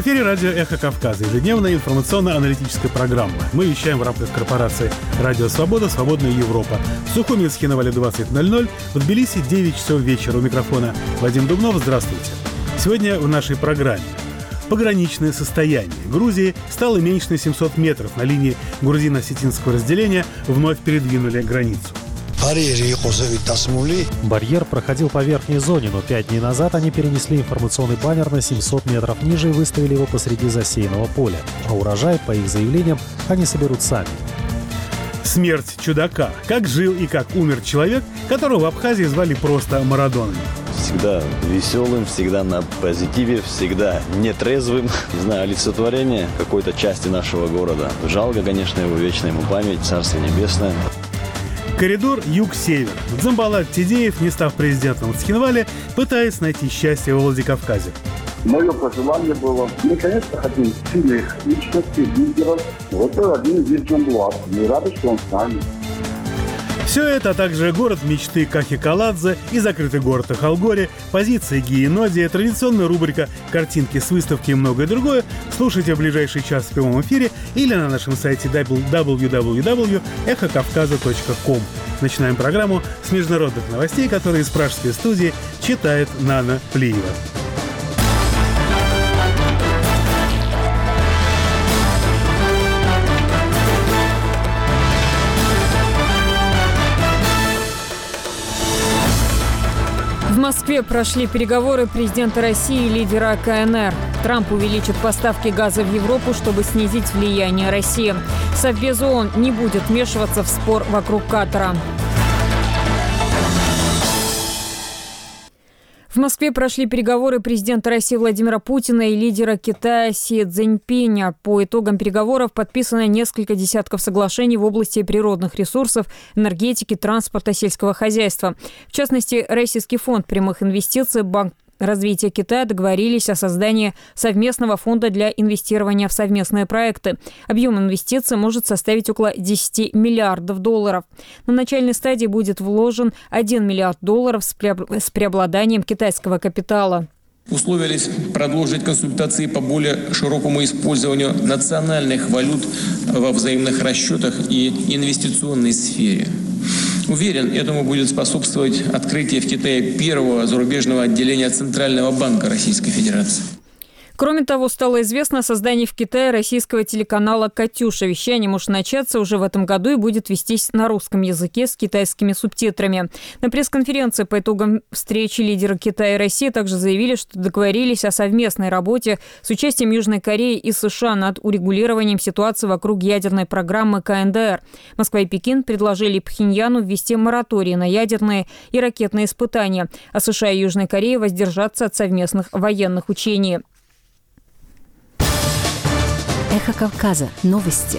эфире радио «Эхо Кавказа», ежедневная информационно-аналитическая программа. Мы вещаем в рамках корпорации «Радио Свобода», «Свободная Европа». В Сухуминске на Вале 20:00, в Тбилиси 9 часов вечера. У микрофона Вадим Дубнов. Здравствуйте. Сегодня в нашей программе. Пограничное состояние Грузии стало меньше на 700 метров. На линии грузино-осетинского разделения вновь передвинули границу. Барьер проходил по верхней зоне, но 5 дней назад они перенесли информационный баннер на 700 метров ниже и выставили его посреди засеянного поля. А урожай, по их заявлениям, они соберут сами. Смерть чудака. Как жил и как умер человек, которого в Абхазии звали просто Марадоной. Всегда веселым, всегда на позитиве, всегда нетрезвым. Не знаю, олицетворение какой-то части нашего города. Жалко, конечно, его, вечная ему память, Царствие Небесное. Коридор юг-север. Дзамбалат Тидеев, не став президентом в Цхинвале, пытается найти счастье во Владикавказе. Мое пожелание было, мы, конечно, хотим сильных личностей, лидеров. Вот один из Джамбулат. Мы рады, что он с нами. Все это, а также город мечты Кахикаладзе и закрытый город Ахалгори, позиции Гии Ноди, традиционная рубрика «Картинки с выставки» и многое другое слушайте в ближайший час в прямом эфире или на нашем сайте www.эхокавказа.ком. Начинаем программу с международных новостей, которые из пражской студии читает Нана Плиева. В Москве прошли переговоры президента России и лидера КНР. Трамп увеличит поставки газа в Европу, чтобы снизить влияние России. Совбез ООН не будет вмешиваться в спор вокруг Катара. В Москве прошли переговоры президента России Владимира Путина и лидера Китая Си Цзиньпиня. По итогам переговоров подписано несколько десятков соглашений в области природных ресурсов, энергетики, транспорта, сельского хозяйства. В частности, Российский фонд прямых инвестиций, Банк развития Китая договорились о создании совместного фонда для инвестирования в совместные проекты. Объем инвестиций может составить около 10 миллиардов долларов. На начальной стадии будет вложен 1 миллиард долларов с преобладанием китайского капитала. Условились продолжить консультации по более широкому использованию национальных валют во взаимных расчетах и инвестиционной сфере. Уверен, этому будет способствовать открытие в Китае первого зарубежного отделения Центрального банка Российской Федерации. Кроме того, стало известно о создании в Китае российского телеканала «Катюша». Вещание может начаться уже в этом году и будет вестись на русском языке с китайскими субтитрами. На пресс-конференции по итогам встречи лидеры Китая и России также заявили, что договорились о совместной работе с участием Южной Кореи и США над урегулированием ситуации вокруг ядерной программы КНДР. Москва и Пекин предложили Пхеньяну ввести мораторий на ядерные и ракетные испытания, а США и Южной Корея воздержаться от совместных военных учений. Эхо Кавказа. Новости.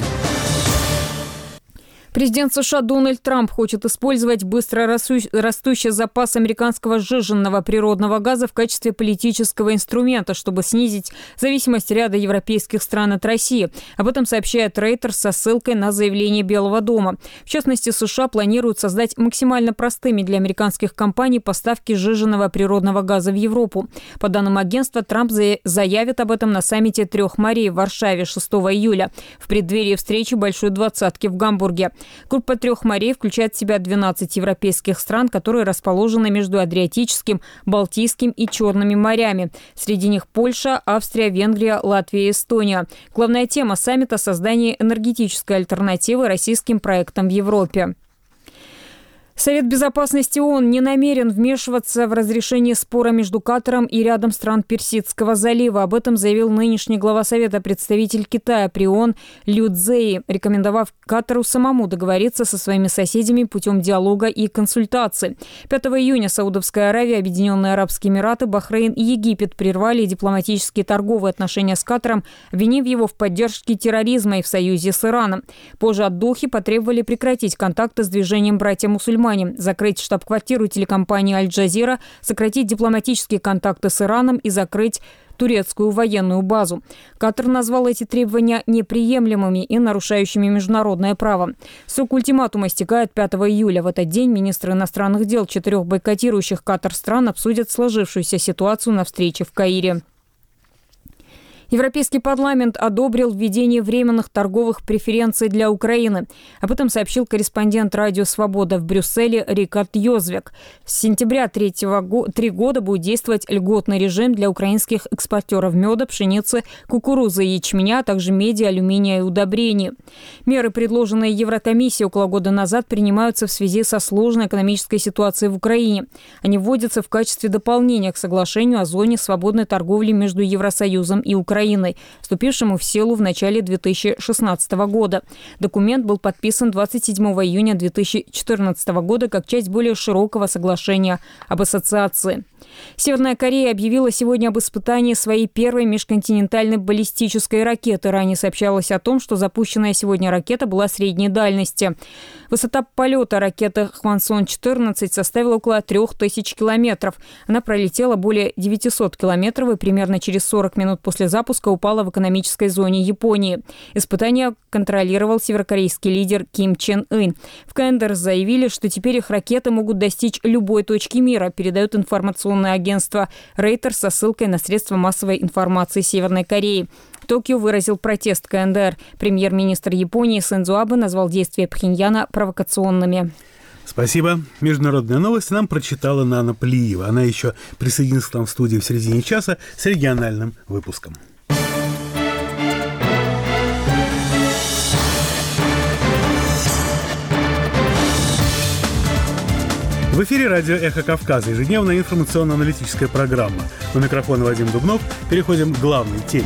Президент США Дональд Трамп хочет использовать быстро растущий запас американского сжиженного природного газа в качестве политического инструмента, чтобы снизить зависимость ряда европейских стран от России. Об этом сообщает Reuters со ссылкой на заявление Белого дома. В частности, США планируют создать максимально простыми для американских компаний поставки сжиженного природного газа в Европу. По данным агентства, Трамп заявит об этом на саммите трех морей в Варшаве 6 июля, в преддверии встречи Большой двадцатки в Гамбурге. Группа трех морей включает в себя 12 европейских стран, которые расположены между Адриатическим, Балтийским и Черными морями. Среди них Польша, Австрия, Венгрия, Латвия и Эстония. Главная тема саммита – создание энергетической альтернативы российским проектам в Европе. Совет безопасности ООН не намерен вмешиваться в разрешение спора между Катаром и рядом стран Персидского залива. Об этом заявил нынешний глава Совета, представитель Китая при ООН Лю Цзэи, рекомендовав Катару самому договориться со своими соседями путем диалога и консультаций. 5 июня Саудовская Аравия, Объединенные Арабские Эмираты, Бахрейн и Египет прервали дипломатические и торговые отношения с Катаром, обвинив его в поддержке терроризма и в союзе с Ираном. Позже от Дохи потребовали прекратить контакты с движением «Братья-мусульмане», закрыть штаб-квартиру телекомпании «Аль-Джазира», сократить дипломатические контакты с Ираном и закрыть турецкую военную базу. Катар назвал эти требования неприемлемыми и нарушающими международное право. Срок ультиматума истекает 5 июля. В этот день министры иностранных дел 4 бойкотирующих Катар стран обсудят сложившуюся ситуацию на встрече в Каире. Европейский парламент одобрил введение временных торговых преференций для Украины. Об этом сообщил корреспондент «Радио Свобода» в Брюсселе Рикард Йозвек. С сентября 3 года будет действовать льготный режим для украинских экспортеров меда, пшеницы, кукурузы и ячменя, а также меди, алюминия и удобрений. Меры, предложенные Еврокомиссией около года назад, принимаются в связи со сложной экономической ситуацией в Украине. Они вводятся в качестве дополнения к соглашению о зоне свободной торговли между Евросоюзом и Украиной, вступившему в силу в начале 2016 года. Документ был подписан 27 июня 2014 года как часть более широкого соглашения об ассоциации. Северная Корея объявила сегодня об испытании своей первой межконтинентальной баллистической ракеты. Ранее сообщалось о том, что запущенная сегодня ракета была средней дальности. Высота полета ракеты «Хвансон-14» составила около 3000 километров. Она пролетела более 900 километров и примерно через 40 минут после запуска упала в экономической зоне Японии. Испытание контролировал северокорейский лидер Ким Чен Ын. В КНДР заявили, что теперь их ракеты могут достичь любой точки мира, передает информационное агентство Reuters со ссылкой на средства массовой информации Северной Кореи. Токио выразил протест КНДР. Премьер-министр Японии Синдзо Абе назвал действия Пхеньяна провокационными. Спасибо. Международные новости нам прочитала Нана Плиева. Она еще присоединится к нам в студии в середине часа с региональным выпуском. В эфире радио «Эхо Кавказа», ежедневная информационно-аналитическая программа. У микрофона Вадим Дубнов. Переходим к главной теме.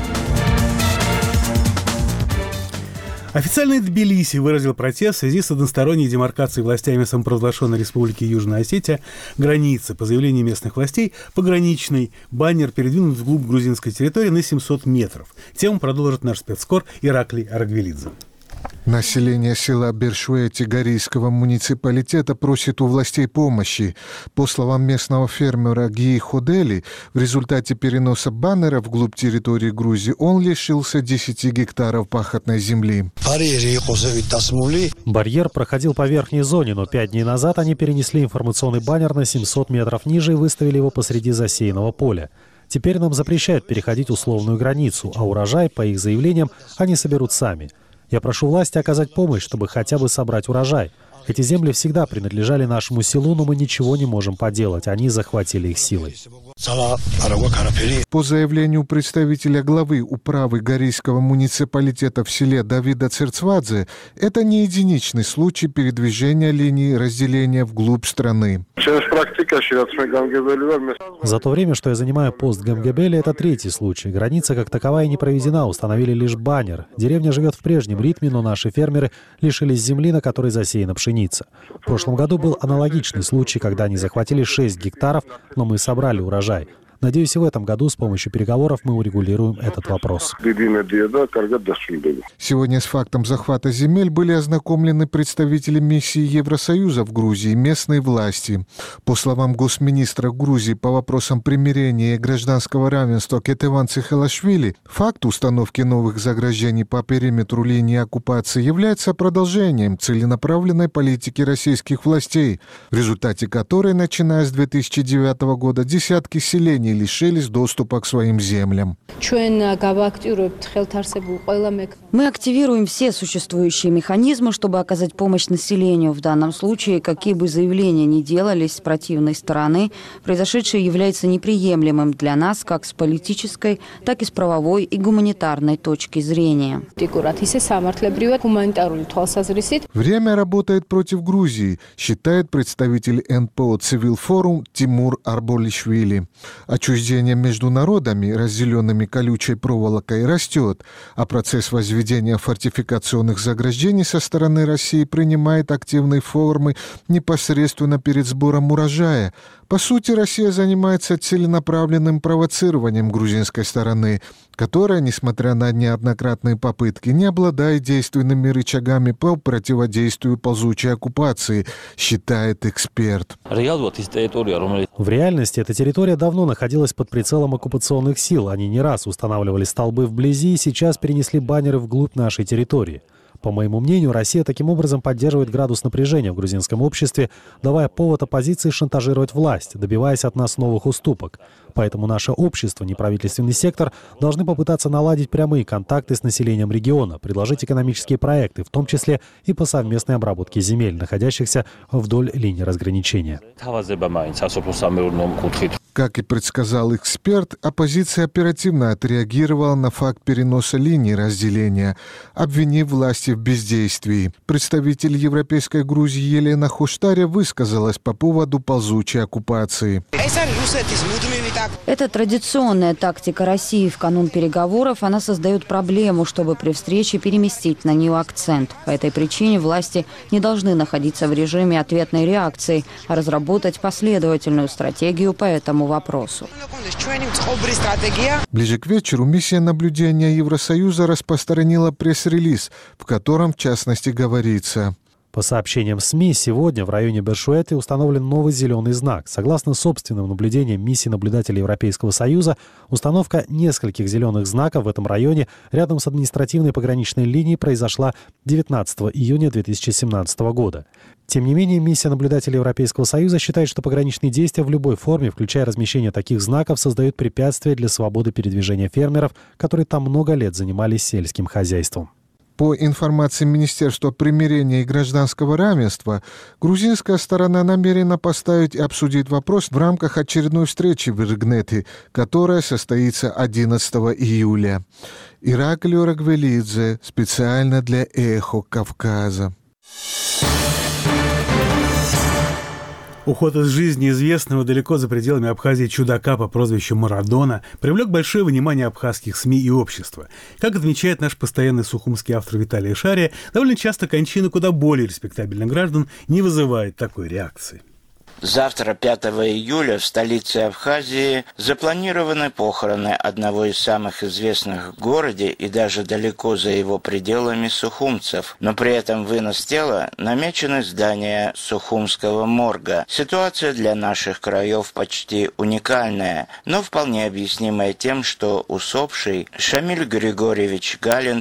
Официальный Тбилиси выразил протест в связи с односторонней демаркацией властями самопровозглашенной Республики Южная Осетия границы. По заявлению местных властей, пограничный баннер передвинут вглубь грузинской территории на 700 метров. Тему продолжит наш спецкор Ираклий Аргвелидзе. Население села Бершуэ Тигарийского муниципалитета просит у властей помощи. По словам местного фермера Гии Ходели, в результате переноса баннера вглубь территории Грузии он лишился 10 гектаров пахотной земли. Барьер проходил по верхней зоне, но 5 дней назад они перенесли информационный баннер на 700 метров ниже и выставили его посреди засеянного поля. Теперь нам запрещают переходить условную границу, а урожай, по их заявлениям, они соберут сами. Я прошу власти оказать помощь, чтобы хотя бы собрать урожай. Эти земли всегда принадлежали нашему селу, но мы ничего не можем поделать. Они захватили их силой. По заявлению представителя главы управы Горийского муниципалитета в селе Давида Церцвадзе, это не единичный случай передвижения линии разделения вглубь страны. За то время, что я занимаю пост в Гемгебеле, это третий случай. Граница как таковая не проведена, установили лишь баннер. Деревня живет в прежнем ритме, но наши фермеры лишились земли, на которой засеяна пшеница. В прошлом году был аналогичный случай, когда они захватили 6 гектаров, но мы собрали урожай. Надеюсь, и в этом году с помощью переговоров мы урегулируем этот вопрос. Сегодня с фактом захвата земель были ознакомлены представители миссии Евросоюза в Грузии и местные власти. По словам госминистра Грузии по вопросам примирения и гражданского равенства Кетеван Цихелашвили, факт установки новых заграждений по периметру линии оккупации является продолжением целенаправленной политики российских властей, в результате которой, начиная с 2009 года, десятки селений лишились доступа к своим землям. Мы активируем все существующие механизмы, чтобы оказать помощь населению. В данном случае, какие бы заявления ни делались с противной стороны, произошедшее является неприемлемым для нас как с политической, так и с правовой и гуманитарной точки зрения. Время работает против Грузии, считает представитель НПО «Цивилфорум» Тимур Арболишвили. Отчуждение между народами, разделенными колючей проволокой, растет, а процесс возведения фортификационных заграждений со стороны России принимает активные формы непосредственно перед сбором урожая. По сути, Россия занимается целенаправленным провоцированием грузинской стороны, которая, несмотря на неоднократные попытки, не обладает действенными рычагами по противодействию ползучей оккупации, считает эксперт. В реальности эта территория давно находилась под прицелом оккупационных сил. Они не раз устанавливали столбы вблизи и сейчас перенесли баннеры вглубь нашей территории. По моему мнению, Россия таким образом поддерживает градус напряжения в грузинском обществе, давая повод оппозиции шантажировать власть, добиваясь от нас новых уступок. Поэтому наше общество, неправительственный сектор, должны попытаться наладить прямые контакты с населением региона, предложить экономические проекты, в том числе и по совместной обработке земель, находящихся вдоль линии разграничения. Как и предсказал эксперт, оппозиция оперативно отреагировала на факт переноса линии разделения, обвинив власти в бездействии. Представитель Европейской Грузии Елена Хоштаря высказалась по поводу ползучей оккупации. Это традиционная тактика России в канун переговоров. Она создает проблему, чтобы при встрече переместить на нее акцент. По этой причине власти не должны находиться в режиме ответной реакции, а разработать последовательную стратегию по этому вопросу. Ближе к вечеру миссия наблюдения Евросоюза распространила пресс-релиз, в котором, в частности, говорится: по сообщениям СМИ, сегодня в районе Бершуэты установлен новый зеленый знак. Согласно собственным наблюдениям миссии наблюдателей Европейского Союза, установка нескольких зеленых знаков в этом районе рядом с административной пограничной линией произошла 19 июня 2017 года. Тем не менее, миссия наблюдателей Европейского Союза считает, что пограничные действия в любой форме, включая размещение таких знаков, создают препятствия для свободы передвижения фермеров, которые там много лет занимались сельским хозяйством. По информации Министерства примирения и гражданского равенства, грузинская сторона намерена поставить и обсудить вопрос в рамках очередной встречи в Иргнете, которая состоится 11 июля. Ираклио Рагвелидзе, специально для «Эхо Кавказа». Уход из жизни известного далеко за пределами Абхазии чудака по прозвищу Марадона привлек большое внимание абхазских СМИ и общества. Как отмечает наш постоянный сухумский автор Виталий Шария, довольно часто кончина куда более респектабельных граждан не вызывает такой реакции. Завтра, 5 июля, в столице Абхазии запланированы похороны одного из самых известных в городе и даже далеко за его пределами сухумцев. Но при этом вынос тела намечено здание Сухумского морга. Ситуация для наших краев почти уникальная, но вполне объяснимая тем, что усопший Шамиль Григорьевич Галин,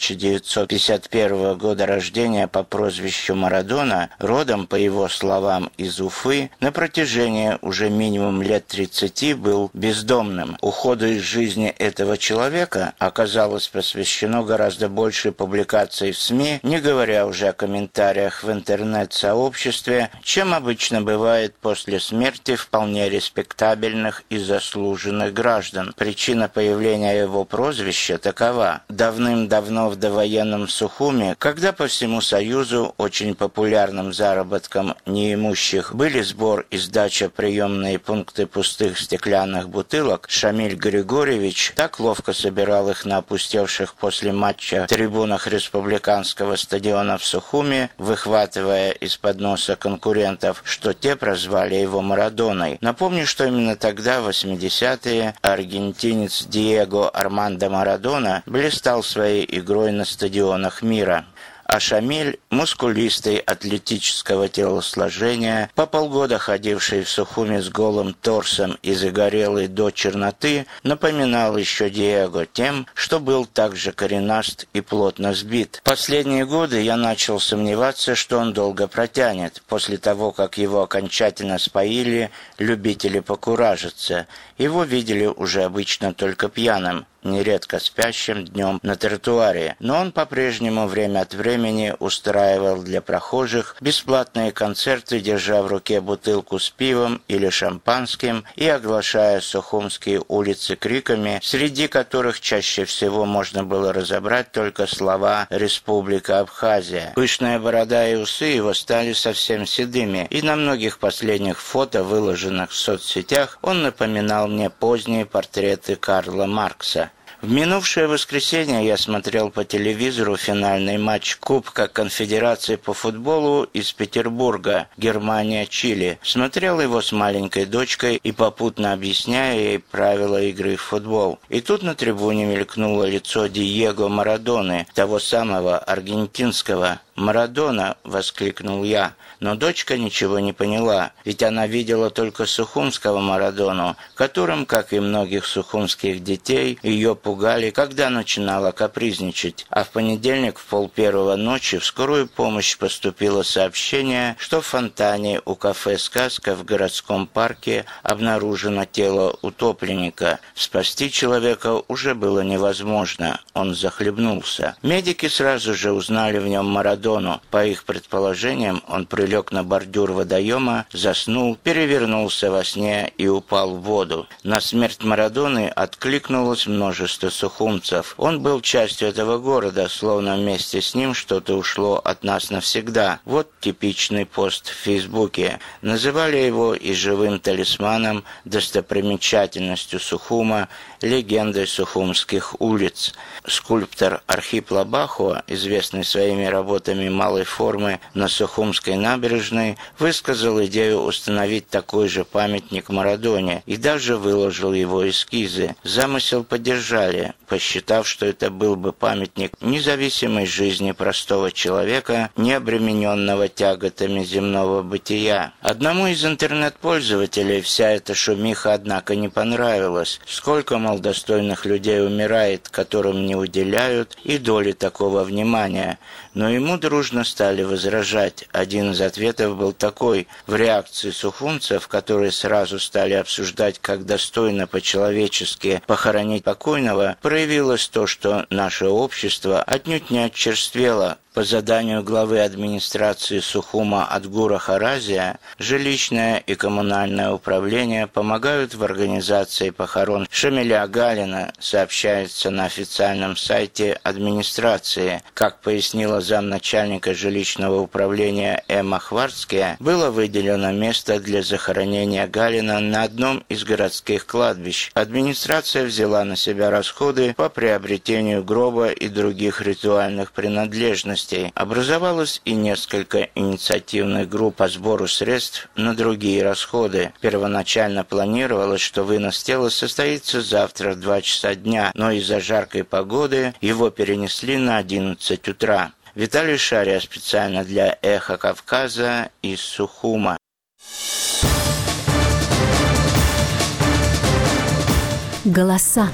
1951 года рождения по прозвищу Марадона, родом, по его словам, из Уфы, на протяжении уже минимум лет 30 был бездомным. Уходу из жизни этого человека оказалось посвящено гораздо больше публикаций в СМИ, не говоря уже о комментариях в интернет-сообществе, чем обычно бывает после смерти вполне респектабельных и заслуженных граждан. Причина появления его прозвища такова. Давным-давно в довоенном Сухуми, когда по всему Союзу очень популярным заработком неимущих были сбор и сдача приемные пункты пустых стеклянных бутылок, Шамиль Григорьевич так ловко собирал их на опустевших после матча трибунах республиканского стадиона в Сухуми, выхватывая из-под носа конкурентов, что те прозвали его Марадоной. Напомню, что именно тогда, в 80-е, аргентинец Диего Армандо Марадона блистал своей игрой на стадионах мира. А Шамиль, мускулистый, атлетического телосложения, по полгода ходивший в Сухуми с голым торсом и загорелый до черноты, напоминал еще Диего тем, что был также коренаст и плотно сбит. Последние годы я начал сомневаться, что он долго протянет, после того, как его окончательно споили любители покуражиться. Его видели уже обычно только пьяным, нередко спящим днем на тротуаре, но он по-прежнему время от времени устраивал для прохожих бесплатные концерты, держа в руке бутылку с пивом или шампанским и оглашая сухумские улицы криками, среди которых чаще всего можно было разобрать только слова «Республика Абхазия». Пышная борода и усы его стали совсем седыми, и на многих последних фото, выложенных в соцсетях, он напоминал мне поздние портреты Карла Маркса. В минувшее воскресенье я смотрел по телевизору финальный матч Кубка Конфедерации по футболу из Петербурга, Германия-Чили. Смотрел его с маленькой дочкой и попутно объясняя ей правила игры в футбол. И тут на трибуне мелькнуло лицо Диего Марадоны, того самого аргентинского. «Марадона!» — воскликнул я. Но дочка ничего не поняла, ведь она видела только сухумского Марадону, которым, как и многих сухумских детей, ее пугали, когда начинала капризничать. А в понедельник в 1:30 ночи в скорую помощь поступило сообщение, что в фонтане у кафе «Сказка» в городском парке обнаружено тело утопленника. Спасти человека уже было невозможно, он захлебнулся. Медики сразу же узнали в нем Марадону. По их предположениям, он прилег на бордюр водоема, заснул, перевернулся во сне и упал в воду. На смерть Марадоны откликнулось множество сухумцев. Он был частью этого города, словно вместе с ним что-то ушло от нас навсегда. Вот типичный пост в Фейсбуке. Называли его и живым талисманом, достопримечательностью Сухума, легендой сухумских улиц. Скульптор Архип Лабахуа, известный своими работами малой формы на Сухумской набережной, высказал идею установить такой же памятник Марадоне и даже выложил его эскизы. Замысел поддержали, посчитав, что это был бы памятник независимой жизни простого человека, не обремененного тяготами земного бытия. Одному из интернет-пользователей вся эта шумиха, однако, не понравилась. Сколько, мол, достойных людей умирает, которым не уделяют и доли такого внимания. Но ему дружно стали возражать. Один из ответов был такой. В реакции сухумцев, которые сразу стали обсуждать, как достойно по-человечески похоронить покойного, проявилось то, что наше общество отнюдь не отчерствело. По заданию главы администрации Сухума Адгура Харазия, жилищное и коммунальное управление помогают в организации похорон Шамиля Галина, сообщается на официальном сайте администрации. Как пояснила замначальника жилищного управления Эмма Хварцкая, было выделено место для захоронения Галина на одном из городских кладбищ. Администрация взяла на себя расходы по приобретению гроба и других ритуальных принадлежностей. Образовалось и несколько инициативных групп по сбору средств на другие расходы. Первоначально планировалось, что вынос тела состоится завтра в 2 часа дня, но из-за жаркой погоды его перенесли на 11 утра. Виталий Шария специально для «Эхо Кавказа» из Сухума. Голоса.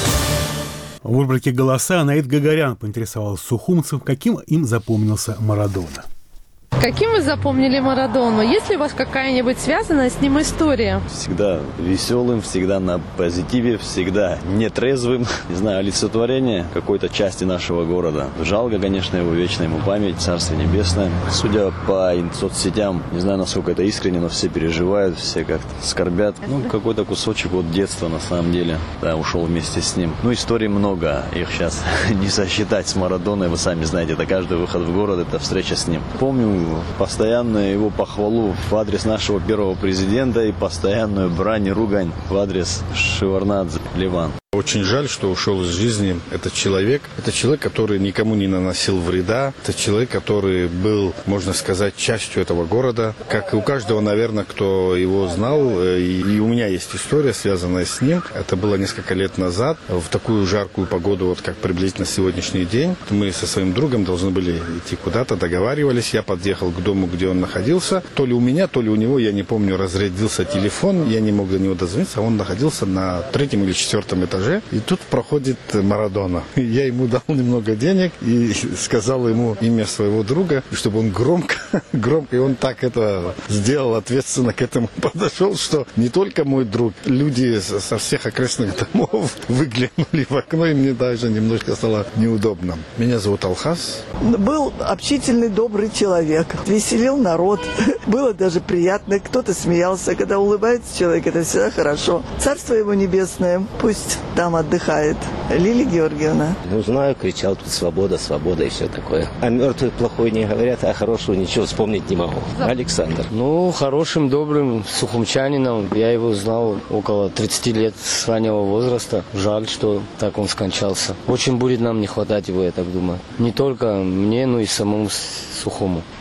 В рубрике «Голоса» Анаит Гагарян поинтересовалась сухумцев, каким им запомнился Марадона. Каким вы запомнили Марадону? Есть ли у вас какая-нибудь связанная с ним история? Всегда веселым, всегда на позитиве, всегда нетрезвым. Не знаю, олицетворение какой-то части нашего города. Жалко, конечно, его, вечная ему память, Царствие Небесное. Судя по соцсетям, не знаю, насколько это искренне, но все переживают, все как-то скорбят. Какой-то кусочек от детства, на самом деле, да, ушел вместе с ним. Историй много, их сейчас не сосчитать с Марадоной. Вы сами знаете, это каждый выход в город, это встреча с ним. Помню постоянную его похвалу в адрес нашего первого президента и постоянную брань и ругань в адрес Шеварднадзе Ливан. Очень жаль, что ушел из жизни этот человек. Это человек, который никому не наносил вреда. Это человек, который был, можно сказать, частью этого города. Как и у каждого, наверное, кто его знал. И у меня есть история, связанная с ним. Это было несколько лет назад. В такую жаркую погоду, вот как приблизительно сегодняшний день. Мы со своим другом должны были идти куда-то, договаривались. Я подъехал к дому, где он находился. То ли у меня, то ли у него, я не помню, разрядился телефон. Я не мог до него дозвониться. Он находился на 3-м или 4-м этаже. И тут проходит Марадона. Я ему дал немного денег и сказал ему имя своего друга, чтобы он громко, и он так это сделал, ответственно к этому подошел, что не только мой друг, люди со всех окрестных домов выглянули в окно, и мне даже немножко стало неудобно. Меня зовут Алхас. Был общительный, добрый человек, веселил народ, было даже приятно, кто-то смеялся, когда улыбается человек, это всегда хорошо. Царство его небесное, пусть там отдыхает. Лилия Георгиевна. Знаю, кричал тут «свобода, свобода» и все такое. О мертвых плохой не говорят, а хорошего ничего вспомнить не могу. Александр. Хорошим, добрым сухумчанином. Я его знал около 30 лет с раннего возраста. Жаль, что так он скончался. Очень будет нам не хватать его, я так думаю. Не только мне, но и самому Сухуму.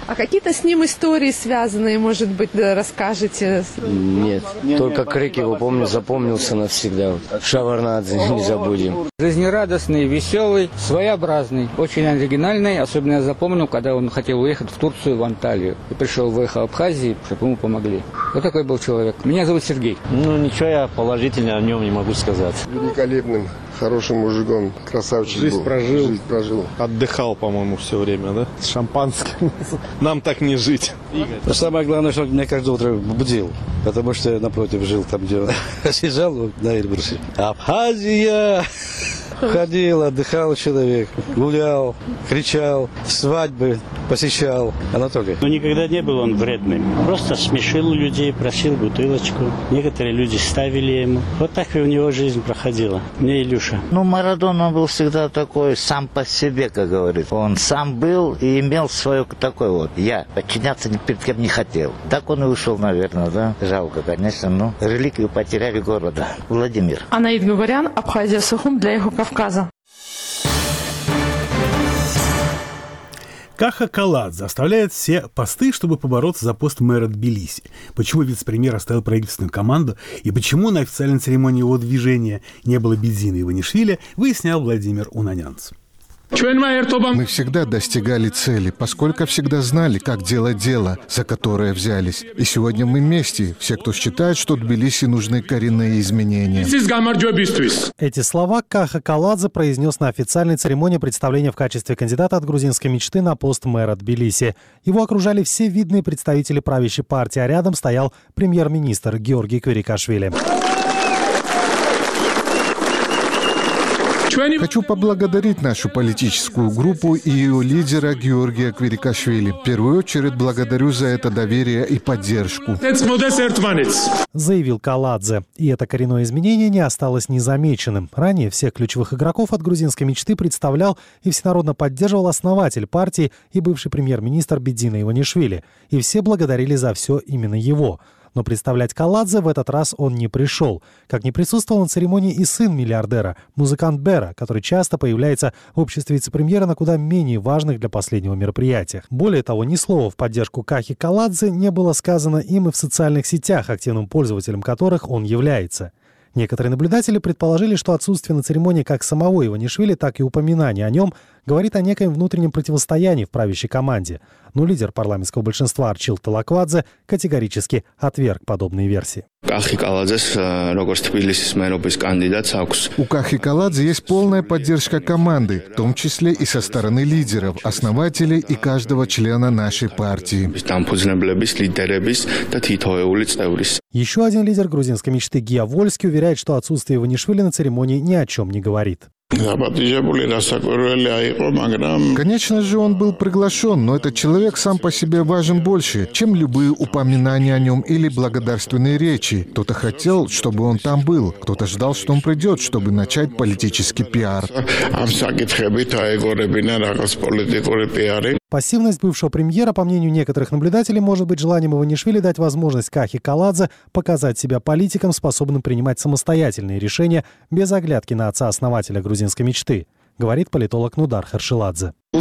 А какие-то с ним истории связанные, может быть, расскажете? Нет, только крик его помню, запомнился навсегда. Шаварнадзе, не забудем. Жизнерадостный, веселый, своеобразный, очень оригинальный. Особенно я запомнил, когда он хотел уехать в Турцию, в Анталию. И выехал в Абхазию, чтобы ему помогли. Вот такой был человек. Меня зовут Сергей. Ничего я положительно о нем не могу сказать. Великолепным, хорошим мужиком, красавчик Жизнь был. прожил. Жизнь прожил. Отдыхал, по-моему, все время, да? С шампанским. Нам так не жить. Но самое главное, что он меня каждое утро будил. Потому что я напротив жил, там, где он съезжал на Эльбрусе. Абхазия! Ходил, отдыхал человек, гулял, кричал, свадьбы посещал. Анатолий. Но никогда не был он вредным. Просто смешил людей, просил бутылочку. Некоторые люди ставили ему. Вот так и у него жизнь проходила. Мне Илюша. Марадона был всегда такой сам по себе, как говорится. Он сам был и имел свое такое вот. Я подчиняться ни перед кем не хотел. Так он и ушел, наверное, да? Жалко, конечно, но реликвию потеряли города. Владимир. Анаид Гугарян, Абхазия, Сухум для Юго-Кавказа. Каха Каладзе оставляет все посты, чтобы побороться за пост мэра Тбилиси. Почему вице-премьер оставил правительственную команду и почему на официальной церемонии его движения не было Бедзина Иванишвили, выяснял Владимир Унанянц. Мы всегда достигали цели, поскольку всегда знали, как делать дело, за которое взялись. И сегодня мы вместе, все, кто считает, что Тбилиси нужны коренные изменения. Эти слова Каха Каладзе произнес на официальной церемонии представления в качестве кандидата от грузинской мечты на пост мэра Тбилиси. Его окружали все видные представители правящей партии, а рядом стоял премьер-министр Георгий Кверикашвили. Хочу поблагодарить нашу политическую группу и ее лидера Георгия Кверикашвили. В первую очередь благодарю за это доверие и поддержку. Заявил Каладзе. И это коренное изменение не осталось незамеченным. Ранее всех ключевых игроков от грузинской мечты представлял и всенародно поддерживал основатель партии и бывший премьер-министр Бедзина Иванишвили. И все благодарили за все именно его. Но представлять Каладзе в этот раз он не пришел. Как не присутствовал на церемонии и сын миллиардера, музыкант Бера, который часто появляется в обществе вице-премьера на куда менее важных для последнего мероприятиях. Более того, ни слова в поддержку Кахи Каладзе не было сказано им и в социальных сетях, активным пользователем которых он является. Некоторые наблюдатели предположили, что отсутствие на церемонии как самого Иванишвили, так и упоминания о нем говорит о некоем внутреннем противостоянии в правящей команде. Но лидер парламентского большинства Арчил Талаквадзе категорически отверг подобные версии. У Кахи Каладзе есть полная поддержка команды, в том числе и со стороны лидеров, основателей и каждого члена нашей партии. Еще один лидер грузинской мечты Гия Вольский уверяет, что отсутствие Иванишвили на церемонии ни о чем не говорит. Конечно же, он был приглашен, но этот человек сам по себе важен больше, чем любые упоминания о нем или благодарственные речи. Кто-то хотел, чтобы он там был, кто-то ждал, что он придет, чтобы начать политический пиар. Пассивность бывшего премьера, по мнению некоторых наблюдателей, может быть желанием Иванишвили дать возможность Кахи Каладзе показать себя политиком, способным принимать самостоятельные решения без оглядки на отца-основателя грузинской мечты, говорит политолог Нудар Харшиладзе. У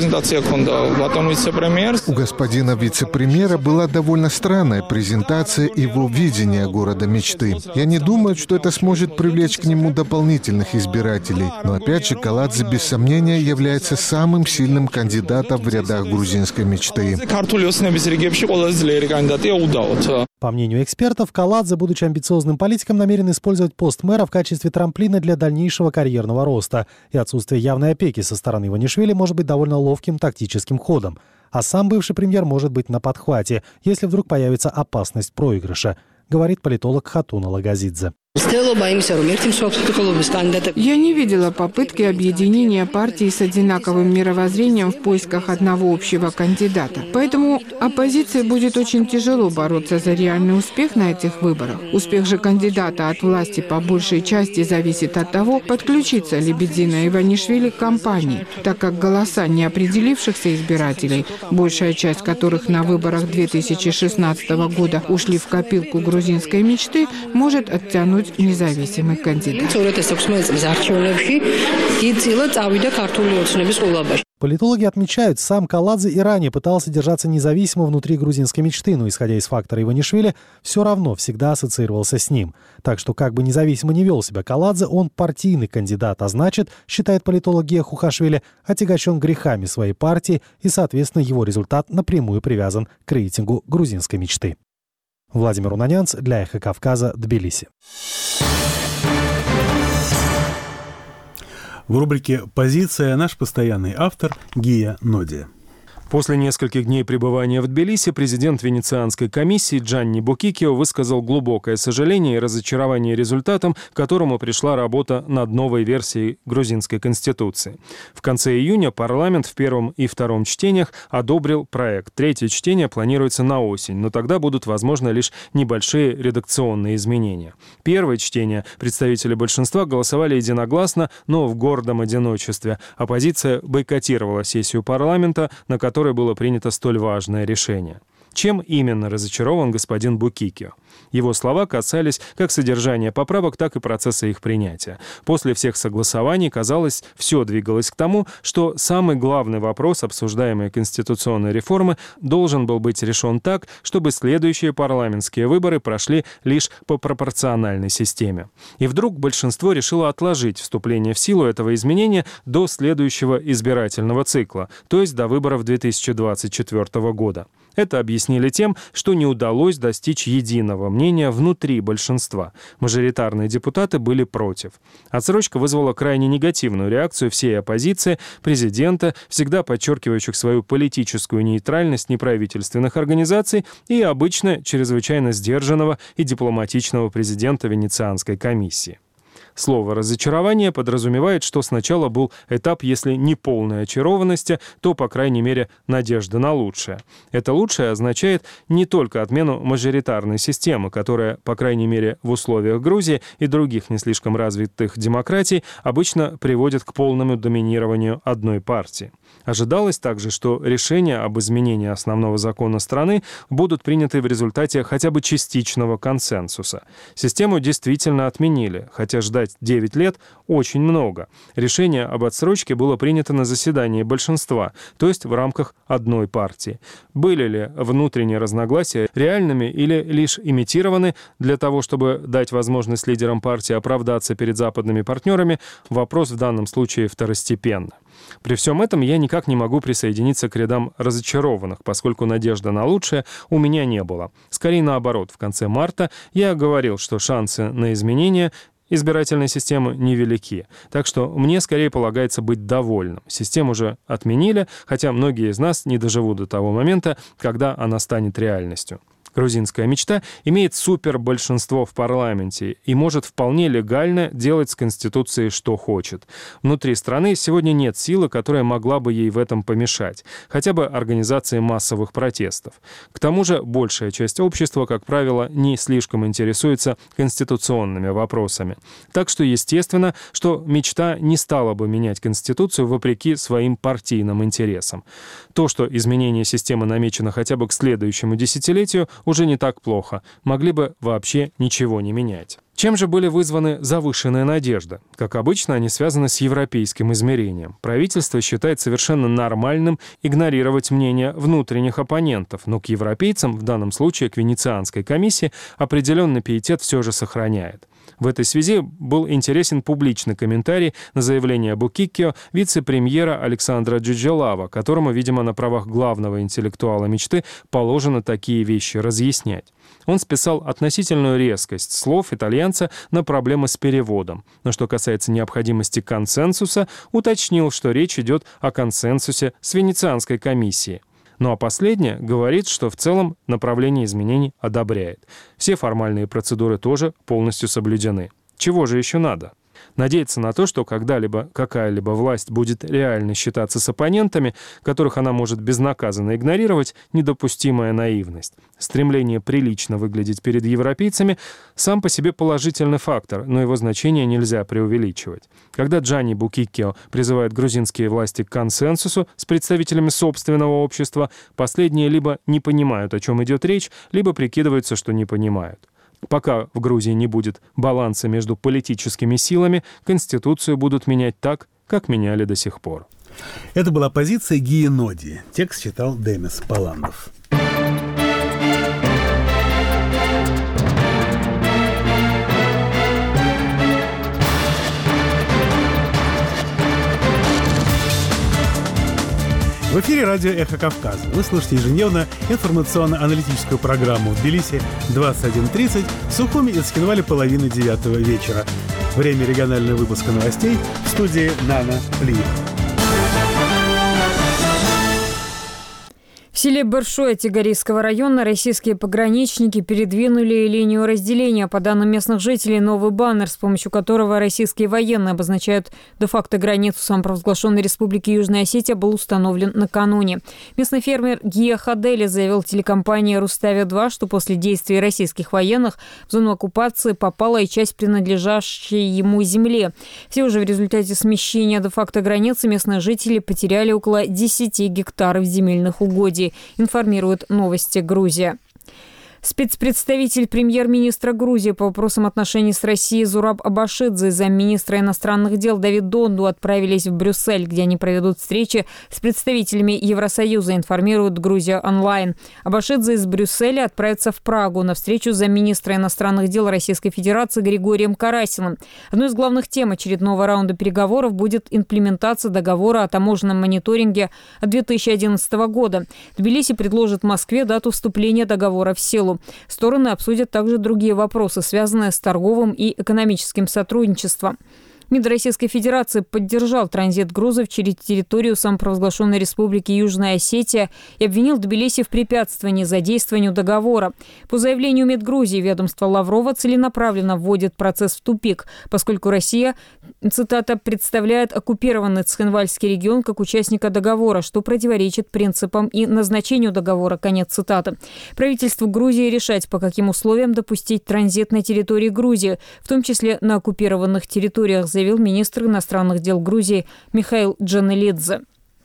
господина вице-премьера была довольно странная презентация его видения города мечты. Я не думаю, что это сможет привлечь к нему дополнительных избирателей. Но опять же, Каладзе без сомнения является самым сильным кандидатом в рядах грузинской мечты. По мнению экспертов, Каладзе, будучи амбициозным политиком, намерен использовать пост мэра в качестве трамплина для дальнейшего карьерного роста. И отсутствие явной опеки со стороны Иванишвили может быть довольно ловким тактическим ходом. А сам бывший премьер может быть на подхвате, если вдруг появится опасность проигрыша, говорит политолог Хатуна Лагазидзе. Я не видела попытки объединения партий с одинаковым мировоззрением в поисках одного общего кандидата. Поэтому оппозиции будет очень тяжело бороться за реальный успех на этих выборах. Успех же кандидата от власти по большей части зависит от того, подключится ли Бедзина Иванишвили к кампании, так как голоса неопределившихся избирателей, большая часть которых на выборах 2016 года ушли в копилку грузинской мечты, может оттянуть независимый кандидат. Политологи отмечают, сам Каладзе и ранее пытался держаться независимо внутри грузинской мечты, но, исходя из фактора Иванишвили, все равно всегда ассоциировался с ним. Так что, как бы независимо не вел себя Каладзе, он партийный кандидат, а значит, считает политолог Гия Хухашвили, отягощен грехами своей партии и, соответственно, его результат напрямую привязан к рейтингу грузинской мечты. Владимир Унанянц для «Эхо Кавказа», Тбилиси. В рубрике «Позиция» наш постоянный автор Гия Ноди. После нескольких дней пребывания в Тбилиси президент Венецианской комиссии Джанни Букикио высказал глубокое сожаление и разочарование результатом, к которому пришла работа над новой версией грузинской конституции. В конце июня парламент в первом и втором чтениях одобрил проект. Третье чтение планируется на осень, но тогда будут возможны лишь небольшие редакционные изменения. Первое чтение представители большинства голосовали единогласно, но в гордом одиночестве. Оппозиция бойкотировала сессию парламента, на которой было принято столь важное решение. Чем именно разочарован господин Букикио? Его слова касались как содержания поправок, так и процесса их принятия. После всех согласований, казалось, все двигалось к тому, что самый главный вопрос обсуждаемой конституционной реформы должен был быть решен так, чтобы следующие парламентские выборы прошли лишь по пропорциональной системе. И вдруг большинство решило отложить вступление в силу этого изменения до следующего избирательного цикла, то есть до выборов 2024 года. Это объяснили тем, что не удалось достичь единого мнения внутри большинства. Мажоритарные депутаты были против. Отсрочка вызвала крайне негативную реакцию всей оппозиции, президента, всегда подчеркивающих свою политическую нейтральность неправительственных организаций, и обычно чрезвычайно сдержанного и дипломатичного президента Венецианской комиссии. Слово «разочарование» подразумевает, что сначала был этап, если не полной очарованности, то, по крайней мере, надежда на лучшее. Это лучшее означает не только отмену мажоритарной системы, которая, по крайней мере, в условиях Грузии и других не слишком развитых демократий, обычно приводит к полному доминированию одной партии. Ожидалось также, что решения об изменении основного закона страны будут приняты в результате хотя бы частичного консенсуса. Систему действительно отменили, хотя ждать 9 лет очень много. Решение об отсрочке было принято на заседании большинства, то есть в рамках одной партии. Были ли внутренние разногласия реальными или лишь имитированы для того, чтобы дать возможность лидерам партии оправдаться перед западными партнерами, вопрос в данном случае второстепенный. При всем этом я никак не могу присоединиться к рядам разочарованных, поскольку надежды на лучшее у меня не было. Скорее наоборот, в конце марта я говорил, что шансы на изменения избирательной системы невелики. Так что мне скорее полагается быть довольным. Систему уже отменили, хотя многие из нас не доживут до того момента, когда она станет реальностью. Грузинская мечта имеет супербольшинство в парламенте и может вполне легально делать с Конституцией, что хочет. Внутри страны сегодня нет силы, которая могла бы ей в этом помешать, хотя бы организации массовых протестов. К тому же большая часть общества, как правило, не слишком интересуется конституционными вопросами. Так что естественно, что мечта не стала бы менять Конституцию вопреки своим партийным интересам. То, что изменение системы намечено хотя бы к следующему десятилетию, уже не так плохо. Могли бы вообще ничего не менять. Чем же были вызваны завышенные надежды? Как обычно, они связаны с европейским измерением. Правительство считает совершенно нормальным игнорировать мнение внутренних оппонентов, но к европейцам, в данном случае к Венецианской комиссии, определенный пиетет все же сохраняет. В этой связи был интересен публичный комментарий на заявление Букикио вице-премьера Александра Джуджелава, которому, видимо, на правах главного интеллектуала мечты положено такие вещи разъяснять. Он списал относительную резкость слов итальянца на проблемы с переводом. Но что касается необходимости консенсуса, уточнил, что речь идет о консенсусе с Венецианской комиссией. Ну а последняя говорит, что в целом направление изменений одобряет. Все формальные процедуры тоже полностью соблюдены. Чего же еще надо? Надеяться на то, что когда-либо какая-либо власть будет реально считаться с оппонентами, которых она может безнаказанно игнорировать, недопустимая наивность. Стремление прилично выглядеть перед европейцами сам по себе положительный фактор, но его значение нельзя преувеличивать. Когда Джанни Букикио призывает грузинские власти к консенсусу с представителями собственного общества, последние либо не понимают, о чем идет речь, либо прикидываются, что не понимают. Пока в Грузии не будет баланса между политическими силами, Конституцию будут менять так, как меняли до сих пор. Это была позиция Гиеноди. Текст читал Демис Паландов. В эфире радио «Эхо Кавказа». Вы слушаете ежедневно информационно-аналитическую программу в Тбилиси 21:30, в Сухуми и Цхинвале 8:30 вечера. Время регионального выпуска новостей в студии Нана Плиева. В селе Большое Тигарийского района российские пограничники передвинули линию разделения. По данным местных жителей, новый баннер, с помощью которого российские военные обозначают де-факто границу самопровозглашенной республики Южная Осетия, был установлен накануне. Местный фермер Гия Хадели заявил телекомпании «Руставия-2», что после действий российских военных в зону оккупации попала и часть принадлежащей ему земли. Всего же в результате смещения де-факто границы местные жители потеряли около 10 гектаров земельных угодий, информирует «Новости Грузия». Спецпредставитель премьер-министра Грузии по вопросам отношений с Россией Зураб Абашидзе и замминистра иностранных дел Давид Донду отправились в Брюссель, где они проведут встречи с представителями Евросоюза, информирует Грузия онлайн. Абашидзе из Брюсселя отправится в Прагу на встречу с замминистра иностранных дел Российской Федерации Григорием Карасиным. Одной из главных тем очередного раунда переговоров будет имплементация договора о таможенном мониторинге от 2011 года. Тбилиси предложит Москве дату вступления договора в силу. Стороны обсудят также другие вопросы, связанные с торговым и экономическим сотрудничеством. МИД Российской Федерации поддержал транзит грузов через территорию самопровозглашенной республики Южная Осетия и обвинил Тбилиси в препятствовании задействованию договора. По заявлению МИД Грузии, ведомство Лаврова целенаправленно вводит процесс в тупик, поскольку Россия, цитата, «представляет оккупированный Цхинвальский регион как участника договора, что противоречит принципам и назначению договора», конец цитаты. Правительству Грузии решать, по каким условиям допустить транзит на территории Грузии, в том числе на оккупированных территориях, заявил министр иностранных дел Грузии Михаил Джанелидзе.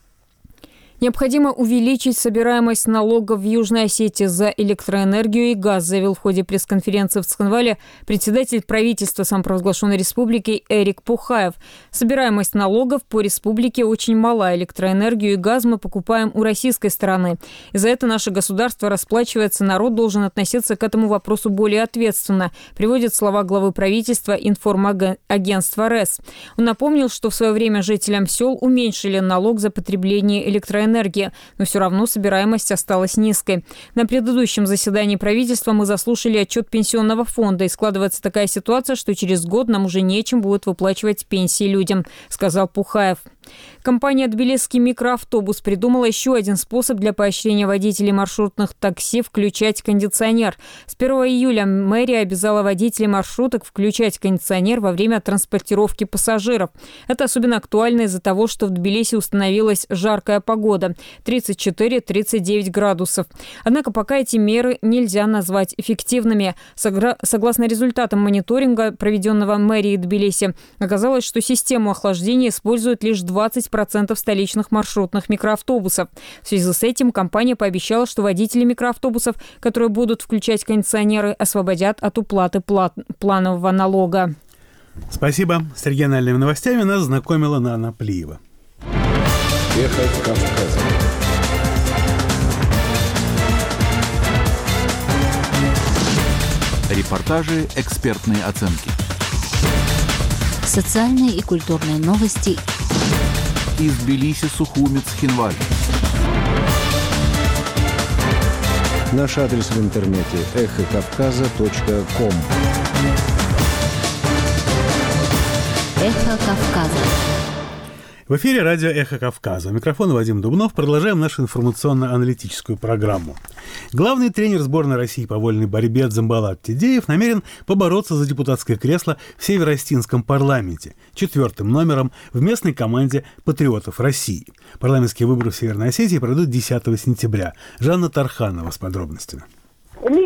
Необходимо увеличить собираемость налогов в Южной Осетии за электроэнергию и газ, заявил в ходе пресс-конференции в Цхинвале председатель правительства самопровозглашенной республики Эрик Пухаев. Собираемость налогов по республике очень мала. Электроэнергию и газ мы покупаем у российской стороны. И за это наше государство расплачивается. Народ должен относиться к этому вопросу более ответственно, приводит слова главы правительства информагентства РЭС. Он напомнил, что в свое время жителям сел уменьшили налог за потребление электроэнергии, но все равно собираемость осталась низкой. На предыдущем заседании правительства мы заслушали отчет Пенсионного фонда, и складывается такая ситуация, что через год нам уже нечем будет выплачивать пенсии людям, сказал Пухаев. Компания «Тбилисский микроавтобус» придумала еще один способ для поощрения водителей маршрутных такси включать кондиционер. С 1 июля мэрия обязала водителей маршруток включать кондиционер во время транспортировки пассажиров. Это особенно актуально из-за того, что в Тбилиси установилась жаркая погода – 34-39 градусов. Однако пока эти меры нельзя назвать эффективными. Согласно результатам мониторинга, проведенного мэрией Тбилиси, оказалось, что систему охлаждения используют лишь 20% столичных маршрутных микроавтобусов. В связи с этим компания пообещала, что водители микроавтобусов, которые будут включать кондиционеры, освободят от уплаты планового налога. Спасибо. С региональными новостями нас знакомила Нана Плиева. Эхо Кавказа. Репортажи, экспертные оценки. Социальные и культурные новости. Из Тбилиси, Сухуми, Цхинваль. Наш адрес в интернете эхокавказа.ком. Эхо Кавказа. В эфире радио «Эхо Кавказа». У микрофона Вадим Дубнов. Продолжаем нашу информационно-аналитическую программу. Главный тренер сборной России по вольной борьбе Дзамбалат Тидеев намерен побороться за депутатское кресло в Северо-Остинском парламенте 4-м номером в местной команде «Патриотов России». Парламентские выборы в Северной Осетии пройдут 10 сентября. Жанна Тарханова с подробностями. Лидер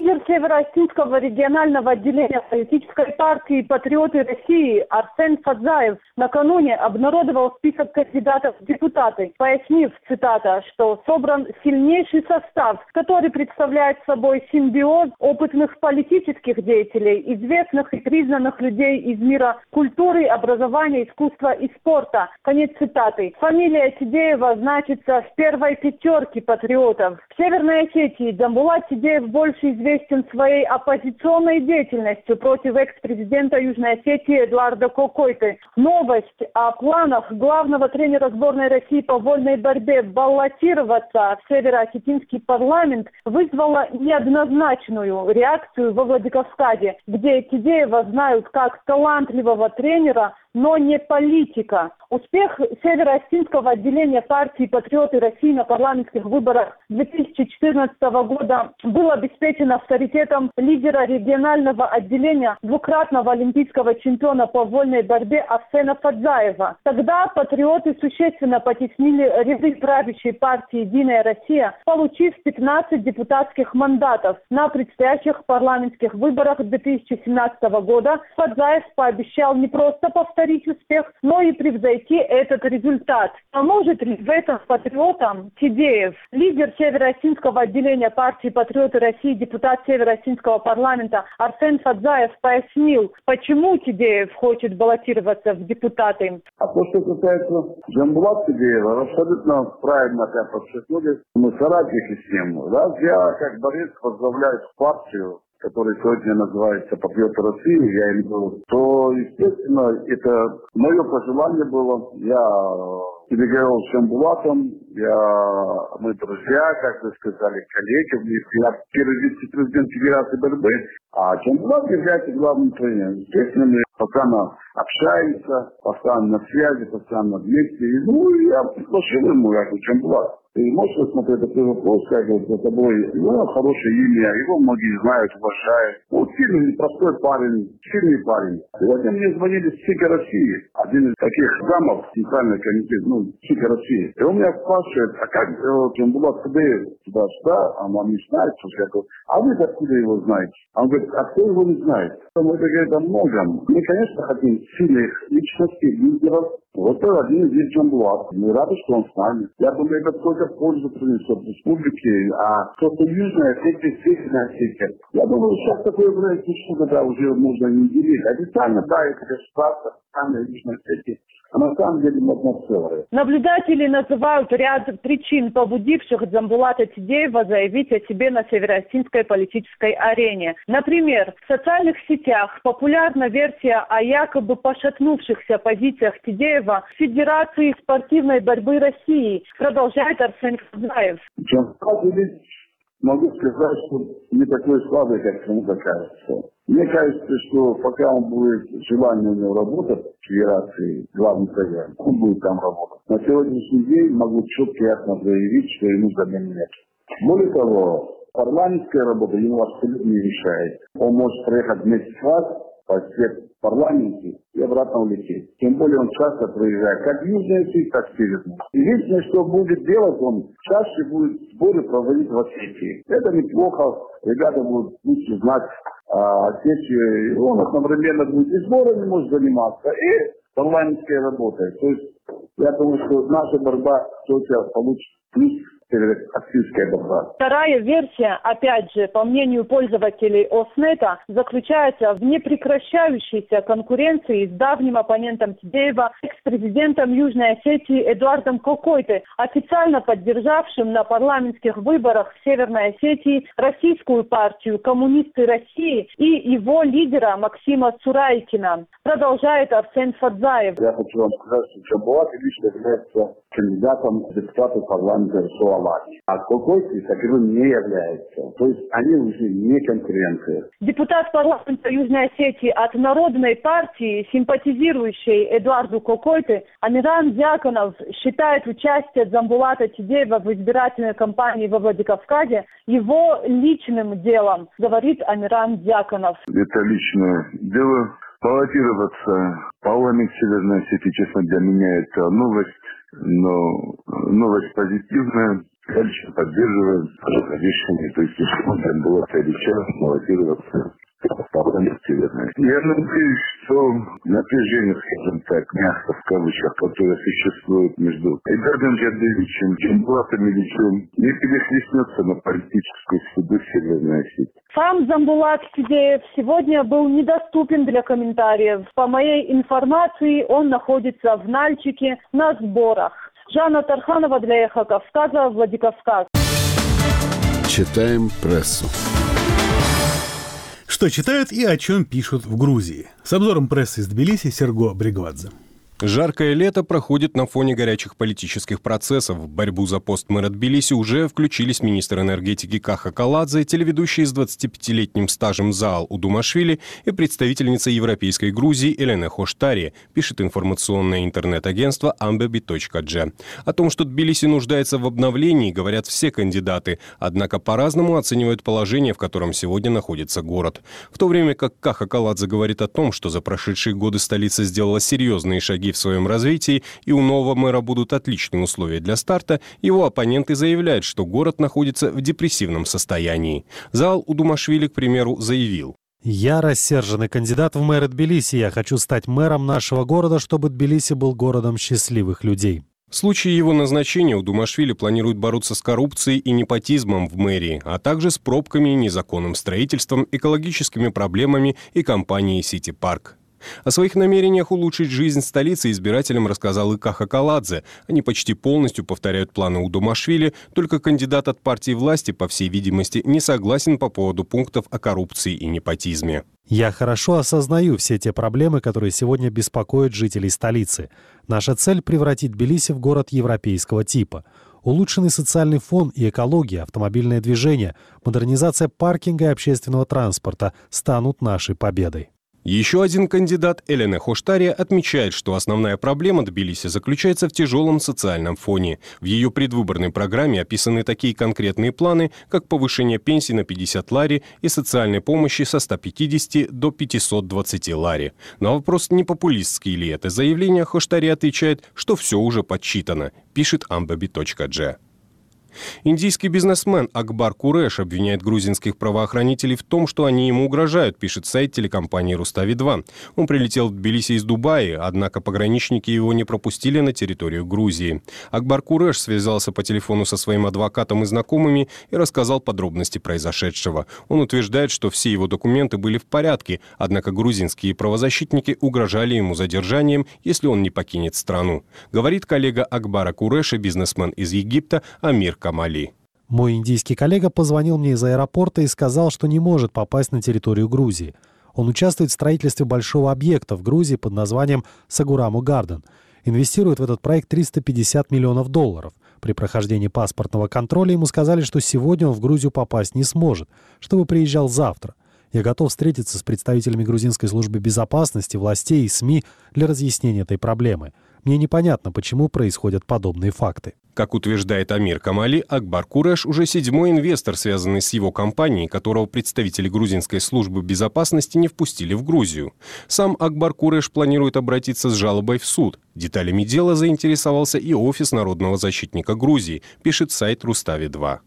Лидер Северо-Осетинского регионального отделения политической партии «Патриоты России» Арсен Фадзаев накануне обнародовал список кандидатов в депутаты, пояснив, цитата, что собран сильнейший состав, который представляет собой симбиоз опытных политических деятелей, известных и признанных людей из мира культуры, образования, искусства и спорта. Конец цитаты. Фамилия Тидеева значится в первой пятерке патриотов. В Северной Осетии Дзамбулат Тидеев больше известен своей оппозиционной деятельностью против экс-президента Южной Осетии Эдуарда Кокойты. Новость о планах главного тренера сборной России по вольной борьбе баллотироваться в Северо-Осетинский парламент вызвала неоднозначную реакцию во Владикавказе, где Тидеева знают как талантливого тренера, но не политика. Успех Северо-Осетинского отделения партии «Патриоты России» на парламентских выборах 2014 года был обеспечен авторитетом лидера регионального отделения, двукратного олимпийского чемпиона по вольной борьбе Арсена Фадзаева. Тогда патриоты существенно потеснили ряды правящей партии «Единая Россия», получив 15 депутатских мандатов. На предстоящих парламентских выборах 2017 года Фадзаев пообещал не просто повторить успех, но и превзойти этот результат. Поможет ли в этом патриотам Тидеев? Лидер Северо-Осетинского отделения партии «Патриоты России», депутат Северо-Осетинского парламента Арсен Фадзаев пояснил, почему Тидеев хочет баллотироваться в депутаты. А то, что касается Дзамбулата Тидеева, абсолютно правильно подчеркнули. Мы соратники с ним. Раз я, как борец, возглавляю партию, который сегодня называется «Патриоты России», я им был, то, естественно, это мое пожелание было. Я переговорил с Дзамбулатом, мы друзья, как вы сказали, коллеги, я первый вице-президент Федерации борьбы, а Дзамбулат является главным тренером. Естественно, мы постоянно общаемся, постоянно на связи, постоянно вместе. Я пригласил ему, я говорю, Дзамбулат. И можешь рассмотреть этот вопрос, как вот за тобой, хорошее имя, его многие знают, уважают. Сильный, простой парень, сильный парень. Сегодня мне звонили с СИКа России, один из таких замов, центральный комитет, СИКа России. И он меня спрашивает, а как Дзамбулат Тидеев туда-сюда, а он не знает, что я говорю, а вы откуда его знаете? Он говорит, а кто его не знает? Мы говорим о многом. Мы, конечно, хотим сильных личностей, лидеров. Вот один из них Дзамбулат. Мы рады, что он с нами. Я думаю, это только пользу принесет республике, а кто-то Южная Осетия, Северная Осетия. Я думаю, сейчас такое время, когда уже можно не делить. Официально, да, это государство, самая Южная Осетия. А на самом деле одно целое. Наблюдатели называют ряд причин, побудивших Дзамбулата Тидеева заявить о себе на северо-осетинской политической арене. Например, в социальных сетях популярна версия о якобы пошатнувшихся позициях Тидеева в Федерации спортивной борьбы России, продолжает Арсен Фадзаев. Могу сказать, что не такой слабый, как кому-то кажется. Мне кажется, что пока он будет желание у него работать в Федерации, главный тренер, он будет там работать. На сегодняшний день могу четко и ясно заявить, что ему замены нет. Более того, парламентская работа ему абсолютно не мешает. Он может проехать вместе с вас по всех парламенте и обратно улететь. Тем более он часто проезжает как в Южной Осетии, так и в Северной. Единственное, что будет делать, он чаще будет сборы проводить в Осетии. Это неплохо. Ребята будут лучше знать Осетию. И он одновременно будет и сборами может заниматься, и парламентской работой. То есть я думаю, что наша борьба все получит плюс северо-осетинская борьба. Вторая версия, опять же, по мнению пользователей Оснета, заключается в непрекращающейся конкуренции с давним оппонентом Тидеева, экс-президентом Южной Осетии Эдуардом Кокойты, официально поддержавшим на парламентских выборах в Северной Осетии российскую партию «Коммунисты России» и его лидера Максима Цурайкина. Продолжает Арсен Фадзаев. Я хочу вам сказать, что Дзамбулат лично является кандидатом в депутаты парламента Алании. А Кокойты таковым не является. То есть они уже не конкуренты. Депутат парламента Южной Осетии от Народной партии, симпатизирующий Эдуарду Кокойты, Амиран Дьяконов считает участие Дзамбулата Тидеева в избирательной кампании во Владикавказе его личным делом, говорит Амиран Дьяконов. Это личное дело. Баллотироваться в парламент Северной Осетии, честно, для меня это новость, но новость позитивная. Дальше поддерживаем решение, то есть там было сейчас баллотироваться по области верной. Я надеюсь, что напряжение, скажем так, мягко в кавычках, которое существует между Айдаром Джадевичем, Джамбулатом Ильичем, не перехлестнется на политическую суду Северной Осетии. Сам Замбулат Сидеев сегодня был недоступен для комментариев. По моей информации, он находится в Нальчике на сборах. Жанна Тарханова для Эхо Кавказа, Владикавказ. Читаем прессу. Что читают и о чем пишут в Грузии. С обзором прессы из Тбилиси Серго Бригвадзе. Жаркое лето проходит на фоне горячих политических процессов. В борьбу за пост мэра Тбилиси уже включились министр энергетики Каха Каладзе, телеведущий с 25-летним стажем Заал Удумашвили и представительница Европейской Грузии Элене Хоштари, пишет информационное интернет-агентство ambebi.g. О том, что Тбилиси нуждается в обновлении, говорят все кандидаты, однако по-разному оценивают положение, в котором сегодня находится город. В то время как Каха Каладзе говорит о том, что за прошедшие годы столица сделала серьезные шаги в своем развитии, и у нового мэра будут отличные условия для старта, его оппоненты заявляют, что город находится в депрессивном состоянии. Заал Удумашвили, к примеру, заявил: «Я рассерженный кандидат в мэры Тбилиси. Я хочу стать мэром нашего города, чтобы Тбилиси был городом счастливых людей». В случае его назначения Удумашвили планирует бороться с коррупцией и непотизмом в мэрии, а также с пробками, незаконным строительством, экологическими проблемами и компанией «Сити Парк». О своих намерениях улучшить жизнь столицы избирателям рассказал и Каха Каладзе. Они почти полностью повторяют планы Удумашвили, только кандидат от партии власти, по всей видимости, не согласен по поводу пунктов о коррупции и непотизме. «Я хорошо осознаю все те проблемы, которые сегодня беспокоят жителей столицы. Наша цель — превратить Тбилиси в город европейского типа. Улучшенный социальный фон и экология, автомобильное движение, модернизация паркинга и общественного транспорта станут нашей победой». Еще один кандидат, Элене Хоштари, отмечает, что основная проблема Тбилиси заключается в тяжелом социальном фоне. В ее предвыборной программе описаны такие конкретные планы, как повышение пенсий на 50 лари и социальной помощи со 150 до 520 лари. На вопрос, не популистский ли это заявление, Хоштари отвечает, что все уже подсчитано, пишет ambebi.g. Индийский бизнесмен Акбар Куреш обвиняет грузинских правоохранителей в том, что они ему угрожают, пишет сайт телекомпании «Рустави-2». Он прилетел в Тбилиси из Дубая, однако пограничники его не пропустили на территорию Грузии. Акбар Куреш связался по телефону со своим адвокатом и знакомыми и рассказал подробности произошедшего. Он утверждает, что все его документы были в порядке, однако грузинские правозащитники угрожали ему задержанием, если он не покинет страну. Говорит коллега Акбара Куреша, бизнесмен из Египта Амир Камали. Мой индийский коллега позвонил мне из аэропорта и сказал, что не может попасть на территорию Грузии. Он участвует в строительстве большого объекта в Грузии под названием Сагураму Гарден. Инвестирует в этот проект $350 миллионов. При прохождении паспортного контроля ему сказали, что сегодня он в Грузию попасть не сможет, чтобы приезжал завтра. Я готов встретиться с представителями грузинской службы безопасности, властей и СМИ для разъяснения этой проблемы. Мне непонятно, почему происходят подобные факты. Как утверждает Амир Камали, Акбар Куреш уже 7-й инвестор, связанный с его компанией, которого представители грузинской службы безопасности не впустили в Грузию. Сам Акбар Куреш планирует обратиться с жалобой в суд. Деталями дела заинтересовался и Офис народного защитника Грузии, пишет сайт Рустави-2.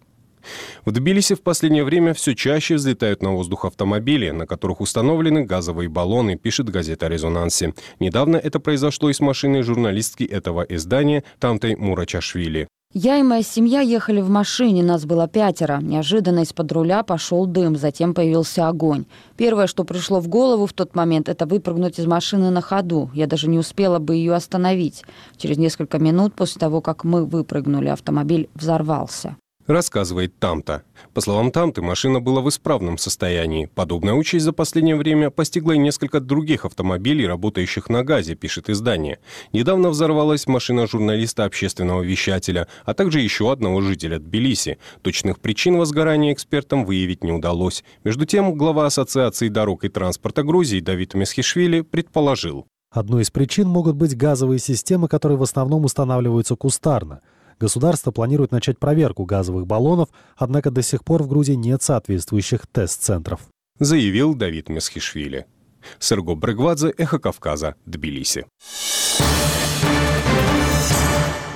В Тбилиси в последнее время все чаще взлетают на воздух автомобили, на которых установлены газовые баллоны, пишет газета «Резонанси». Недавно это произошло и с машиной журналистки этого издания Тамтой Мурачашвили. Я и моя семья ехали в машине, нас было 5. Неожиданно из-под руля пошел дым, затем появился огонь. Первое, что пришло в голову в тот момент, это выпрыгнуть из машины на ходу. Я даже не успела бы ее остановить. Через несколько минут после того, как мы выпрыгнули, автомобиль взорвался. Рассказывает Тамта. По словам Тамты, машина была в исправном состоянии. Подобная участь за последнее время постигла и несколько других автомобилей, работающих на газе, пишет издание. Недавно взорвалась машина журналиста общественного вещателя, а также еще одного жителя Тбилиси. Точных причин возгорания экспертам выявить не удалось. Между тем, глава Ассоциации дорог и транспорта Грузии Давид Месхишвили предположил. Одной из причин могут быть газовые системы, которые в основном устанавливаются кустарно. Государство планирует начать проверку газовых баллонов, однако до сих пор в Грузии нет соответствующих тест-центров. Заявил Давид Месхишвили. Серго Бригвадзе, Эхо Кавказа, Тбилиси.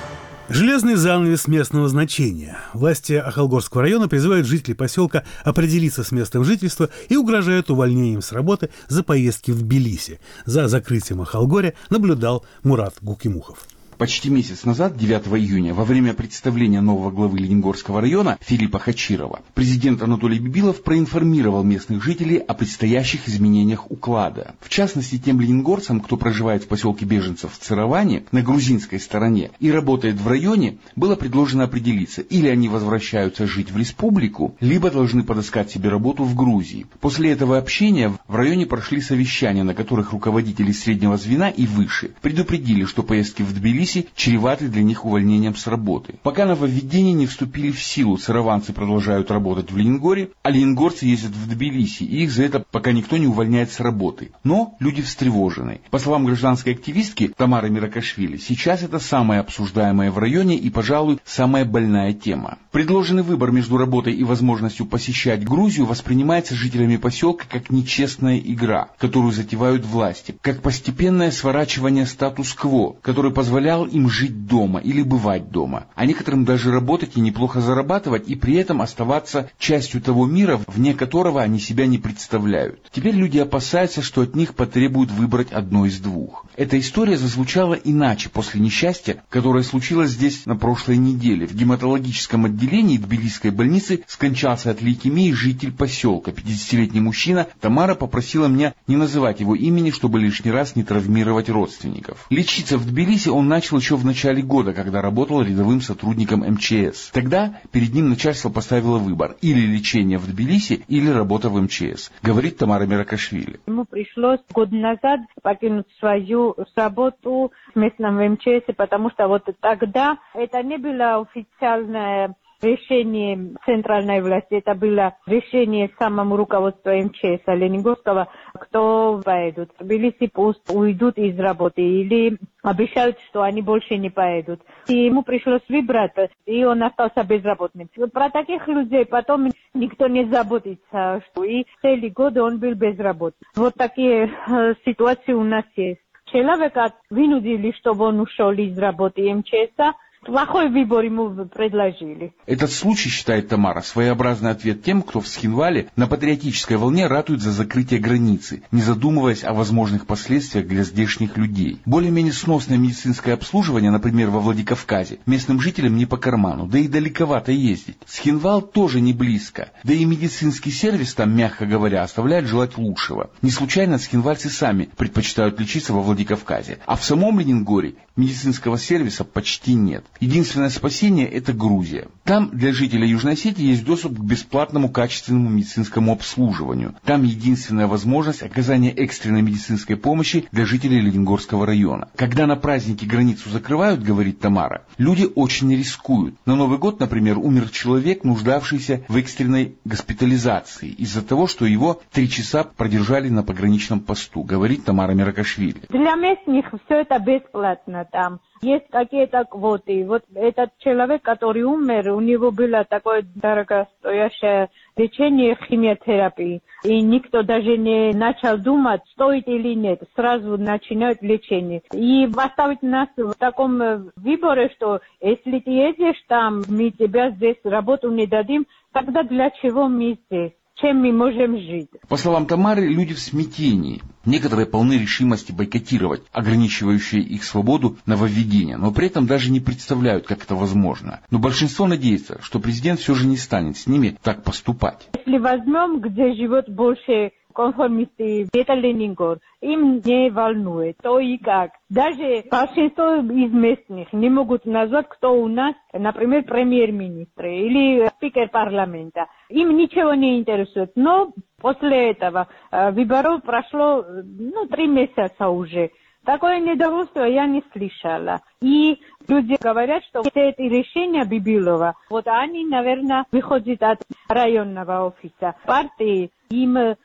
Железный занавес местного значения. Власти Ахалгорского района призывают жителей поселка определиться с местом жительства и угрожают увольнением с работы за поездки в Тбилиси. За закрытием Ахалгоря наблюдал Мурат Гукимухов. Почти месяц назад, 9 июня, во время представления нового главы Лениногорского района Филиппа Хачирова, президент Анатолий Бибилов проинформировал местных жителей о предстоящих изменениях уклада. В частности, тем лениногорцам, кто проживает в поселке беженцев в Цироване, на грузинской стороне, и работает в районе, было предложено определиться, или они возвращаются жить в республику, либо должны подыскать себе работу в Грузии. После этого общения в районе прошли совещания, на которых руководители среднего звена и выше предупредили, что поездки в Тбилиси чреваты для них увольнением с работы. Пока нововведения не вступили в силу, цированцы продолжают работать в Лениногоре, а лениногорцы ездят в Тбилиси, и их за это пока никто не увольняет с работы. Но люди встревожены. По словам гражданской активистки Тамары Миракашвили, сейчас это самое обсуждаемое в районе и, пожалуй, самая больная тема. Предложенный выбор между работой и возможностью посещать Грузию воспринимается жителями поселка как нечестная игра, которую затевают власти, как постепенное сворачивание статус-кво, который позволял им жить дома или бывать дома, а некоторым даже работать и неплохо зарабатывать, и при этом оставаться частью того мира, вне которого они себя не представляют. Теперь люди опасаются, что от них потребуют выбрать одно из двух. Эта история зазвучала иначе после несчастья, которое случилось здесь на прошлой неделе. В гематологическом отделении Тбилисской больницы скончался от лейкемии житель поселка, 50-летний мужчина. Тамара попросила меня не называть его имени, чтобы лишний раз не травмировать родственников. Лечиться в Тбилиси он начал еще в начале года, когда работал рядовым сотрудником МЧС. Тогда перед ним начальство поставило выбор: или лечение в Тбилиси, или работа в МЧС, говорит Тамара Миракашвили. Ему пришлось год назад покинуть свою работу в местном МЧС, потому что вот тогда это не было официальное решение центральной власти, это было решение самому руководству МЧС Лениногорского, кто поедут в Тбилиси, пусть уйдут из работы, или обещают, что они больше не поедут. И ему пришлось выбрать, и он остался безработным. Про таких людей потом никто не заботится, и целый год он был безработным. Вот такие ситуации у нас есть. Человека вынудили, чтобы он ушел из работы МЧС. Плохой выбор ему предложили. Этот случай, считает Тамара, своеобразный ответ тем, кто в Схинвале на патриотической волне ратует за закрытие границы, не задумываясь о возможных последствиях для здешних людей. Более-менее сносное медицинское обслуживание, например, во Владикавказе, местным жителям не по карману, да и далековато ездить. Схинвал тоже не близко, да и медицинский сервис там, мягко говоря, оставляет желать лучшего. Не случайно схинвальцы сами предпочитают лечиться во Владикавказе, а в самом Лениногоре медицинского сервиса почти нет. Единственное спасение – это Грузия. Там для жителей Южной Осетии есть доступ к бесплатному качественному медицинскому обслуживанию. Там единственная возможность оказания экстренной медицинской помощи для жителей Лениногорского района. Когда на праздники границу закрывают, говорит Тамара, люди очень рискуют. На Новый год, например, умер человек, нуждавшийся в экстренной госпитализации из-за того, что его 3 часа продержали на пограничном посту, говорит Тамара Миракашвили. Для местных все это бесплатно там. Есть какие-то квоты. Вот этот человек, который умер, у него было такое дорогостоящее лечение химиотерапии. И никто даже не начал думать, стоит или нет. Сразу начинают лечение. И оставить нас в таком выборе, что если ты едешь там, мы тебя здесь работу не дадим, тогда для чего мы здесь? Чем мы можем жить? По словам Тамары, люди в смятении. Некоторые полны решимости бойкотировать ограничивающие их свободу нововведения, но при этом даже не представляют, как это возможно. Но большинство надеется, что президент все же не станет с ними так поступать. Если возьмем, где живет больше конформисты, это Лениногор, им не волнует, то и как. Даже большинство из местных не могут назвать, кто у нас, например, премьер-министр или спикер парламента. Им ничего не интересует. Но после этого выборов прошло 3 месяца уже. Такое недовольство я не слышала. И люди говорят, что все эти решения Бибилова, вот они, наверное, выходят от районного офиса партии. Им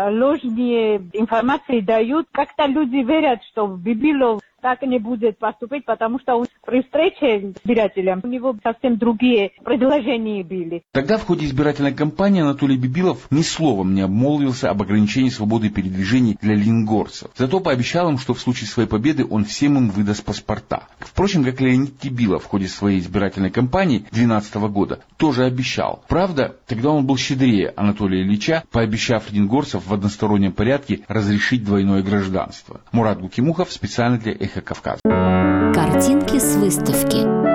ложные информации дают. Как-то люди верят, что Бибилов так не будет поступить, потому что он При встрече с избирателем у него совсем другие предложения были. Тогда в ходе избирательной кампании Анатолий Бибилов ни словом не обмолвился об ограничении свободы передвижений для ленингорцев. Зато пообещал им, что в случае своей победы он всем им выдаст паспорта. Впрочем, как Леонид Кибилов в ходе своей избирательной кампании 2012 года тоже обещал. Правда, тогда он был щедрее Анатолия Ильича, пообещав ленингорцев в одностороннем порядке разрешить двойное гражданство. Мурат Гукимухов специально для «Эхо Кавказа». Картинки с выставки.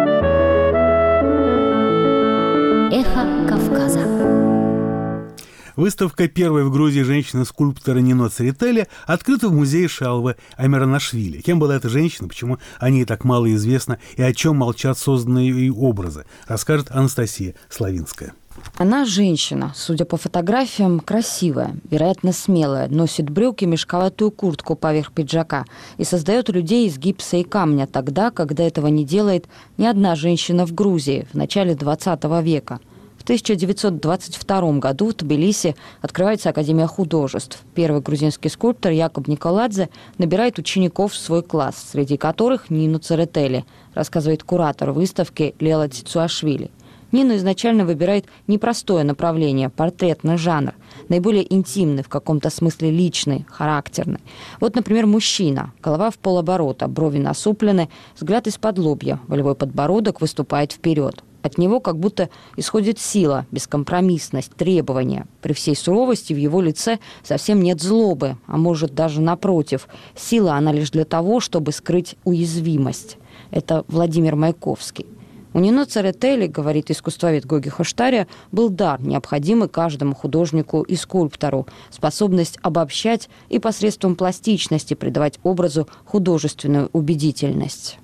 «Эхо Кавказа». Выставка первой в Грузии женщины-скульптора Нино Церетели открыта в музее Шалвы Амиранашвили. Кем была эта женщина, почему о ней так мало известно и о чем молчат созданные ей образы, расскажет Анастасия Славинская. Она женщина, судя по фотографиям, красивая, вероятно, смелая, носит брюки, мешковатую куртку поверх пиджака и создает людей из гипса и камня тогда, когда этого не делает ни одна женщина в Грузии в начале 20 века. В 1922 году в Тбилиси открывается Академия художеств. Первый грузинский скульптор Якоб Николадзе набирает учеников в свой класс, среди которых Нину Церетели, рассказывает куратор выставки Лела Цицуашвили. Нина изначально выбирает непростое направление – портретный жанр, наиболее интимный, в каком-то смысле личный, характерный. Вот, например, мужчина, голова в полоборота, брови насуплены, взгляд из-под лобья, волевой подбородок выступает вперед. От него как будто исходит сила, бескомпромиссность, требования. При всей суровости в его лице совсем нет злобы, а может даже напротив. Сила она лишь для того, чтобы скрыть уязвимость. Это Владимир Маяковский. У Нино Церетели, говорит искусствовед Гоги Хоштария, был дар, необходимый каждому художнику и скульптору, способность обобщать и посредством пластичности придавать образу художественную убедительность.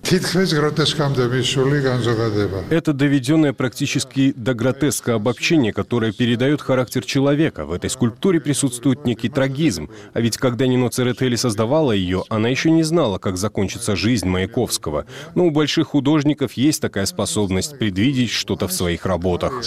Это доведенное практически до гротеска обобщение, которое передает характер человека. В этой скульптуре присутствует некий трагизм. А ведь когда Нино Церетели создавала ее, она еще не знала, как закончится жизнь Маяковского. Но у больших художников есть такая способность предвидеть что-то в своих работах.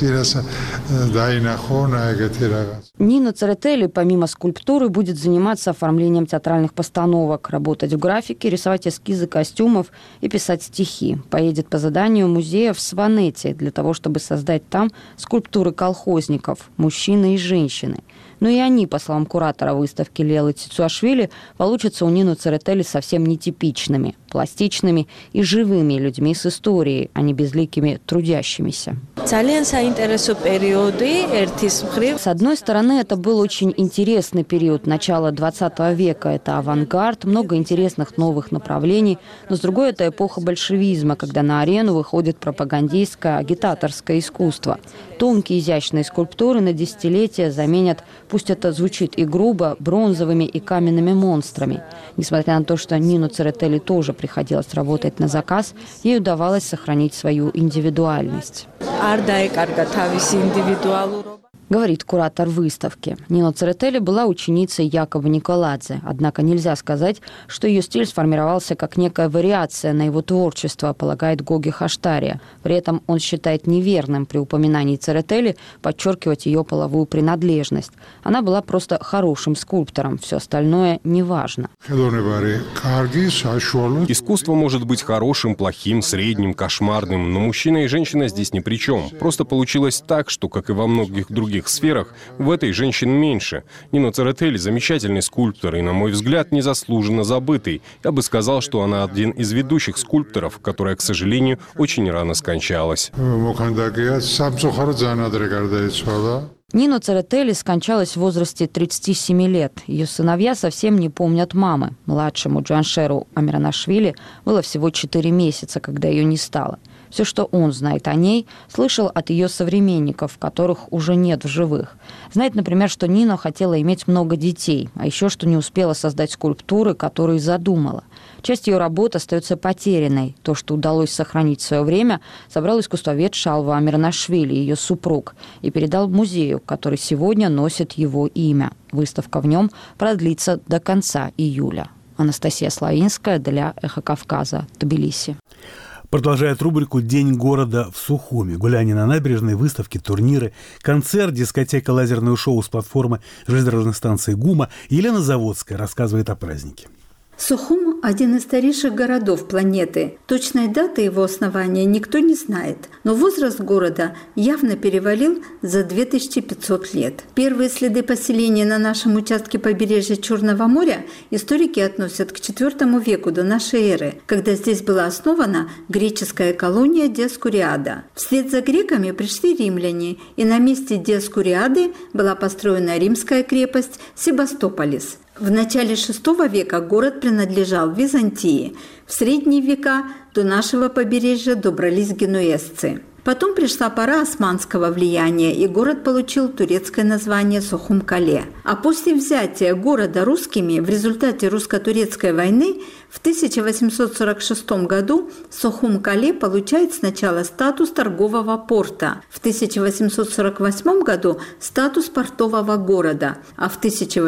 Нино Церетели, помимо скульптуры, будет заниматься оформлением театральных постановок, работать в графике, рисовать эскизы костюмов и писать стихи. Поедет по заданию музея в Сванете для того, чтобы создать там скульптуры колхозников, мужчины и женщины. Но и они, по словам куратора выставки Лелы Цицуашвили, получатся у Нины Церетели совсем нетипичными, пластичными и живыми людьми с историей, а не безликими трудящимися. С одной стороны, это был очень интересный период начала 20 века. Это авангард, много интересных новых направлений. Но с другой, это эпоха большевизма, когда на арену выходит пропагандистское, агитаторское искусство. Тонкие изящные скульптуры на десятилетия заменят, пусть это звучит и грубо, бронзовыми и каменными монстрами. Несмотря на то, что Нину Церетели тоже приходилось работать на заказ, ей удавалось сохранить свою индивидуальность. Говорит куратор выставки. Нино Церетели была ученицей Якоба Николадзе, однако нельзя сказать, что ее стиль сформировался как некая вариация на его творчество, полагает Гоги Хоштария. При этом он считает неверным при упоминании Церетели подчеркивать ее половую принадлежность. Она была просто хорошим скульптором, все остальное неважно. Искусство может быть хорошим, плохим, средним, кошмарным, но мужчина и женщина здесь ни при чем. Просто получилось так, что, как и во многих других сферах, в этой женщин меньше. Нино Церетели замечательный скульптор и, на мой взгляд, незаслуженно забытый. Я бы сказал, что она один из ведущих скульпторов, которая, к сожалению, очень рано скончалась. Нино Церетели скончалась в возрасте 37 лет. Ее сыновья совсем не помнят мамы. Младшему Джаншеру Амиранашвили было всего 4 месяца, когда ее не стало. Все, что он знает о ней, слышал от ее современников, которых уже нет в живых. Знает, например, что Нино хотела иметь много детей, а еще что не успела создать скульптуры, которые задумала. Часть ее работ остается потерянной. То, что удалось сохранить в свое время, собрал искусствовед Шалва Амиранашвили, ее супруг, и передал музею, который сегодня носит его имя. Выставка в нем продлится до конца июля. Анастасия Славинская для «Эхо Кавказа», Тбилиси. Продолжает рубрику «День города в Сухуми». Гуляние на набережной, выставки, турниры, концерт, дискотека, лазерное шоу с платформы железнодорожной станции ГУМа. Елена Заводская рассказывает о празднике. Сухум один из старейших городов планеты. Точной даты его основания никто не знает, но возраст города явно перевалил за 2500 лет. Первые следы поселения на нашем участке побережья Черного моря историки относят к IV веку до нашей эры, когда здесь была основана греческая колония Диоскуриада. Вслед за греками пришли римляне, и на месте Диоскуриады была построена римская крепость Себастополис. В начале VI века город принадлежал Византии. В средние века до нашего побережья добрались генуэзцы. Потом пришла пора османского влияния, и город получил турецкое название Сохум-Кале. А после взятия города русскими в результате русско-турецкой войны в 1846 году Сохум-Кале получает сначала статус торгового порта, в 1848 году статус портового города, а в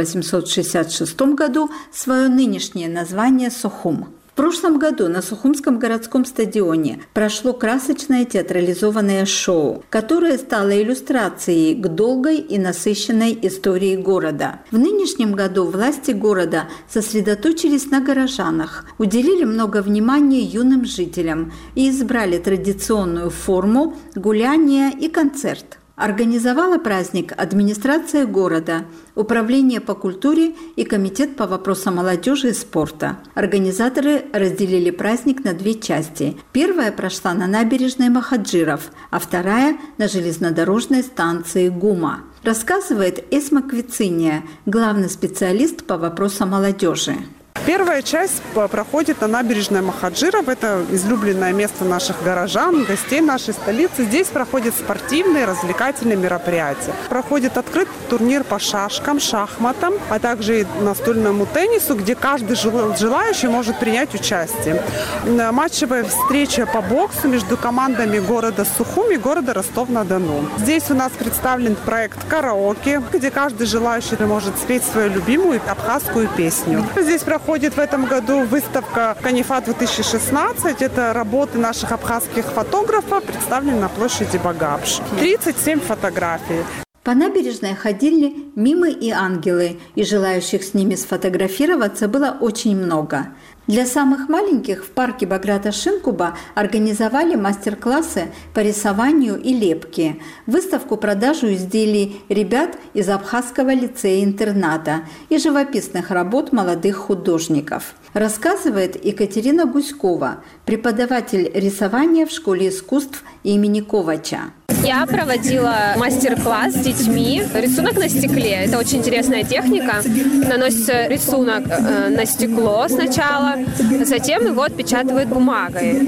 1866 году свое нынешнее название Сохум. В прошлом году на Сухумском городском стадионе прошло красочное театрализованное шоу, которое стало иллюстрацией к долгой и насыщенной истории города. В нынешнем году власти города сосредоточились на горожанах, уделили много внимания юным жителям и избрали традиционную форму гуляния и концерт. Организовала праздник администрация города, Управление по культуре и Комитет по вопросам молодежи и спорта. Организаторы разделили праздник на две части. Первая прошла на набережной Махаджиров, а вторая – на железнодорожной станции ГУМа. Рассказывает Эсма Квициния, главный специалист по вопросам молодежи. Первая часть проходит на набережной Махаджиров. Это излюбленное место наших горожан, гостей нашей столицы. Здесь проходят спортивные, развлекательные мероприятия. Проходит открытый турнир по шашкам, шахматам, а также и настольному теннису, где каждый желающий может принять участие. Матчевая встреча по боксу между командами города Сухум и города Ростов-на-Дону. Здесь у нас представлен проект «Караоке», где каждый желающий может спеть свою любимую абхазскую песню. Здесь проходит в этом году выставка «Канифа-2016». Это работы наших абхазских фотографов, представлены на площади Багапш. 37 фотографий. По набережной ходили мимы и ангелы, и желающих с ними сфотографироваться было очень много. Для самых маленьких в парке Баграта Шинкуба организовали мастер-классы по рисованию и лепке, выставку-продажу изделий ребят из Абхазского лицея-интерната и живописных работ молодых художников. Рассказывает Екатерина Гуськова, преподаватель рисования в школе искусств имени Ковача. Я проводила мастер-класс с детьми. Рисунок на стекле – это очень интересная техника. Наносится рисунок на стекло сначала, затем его отпечатывают бумагой.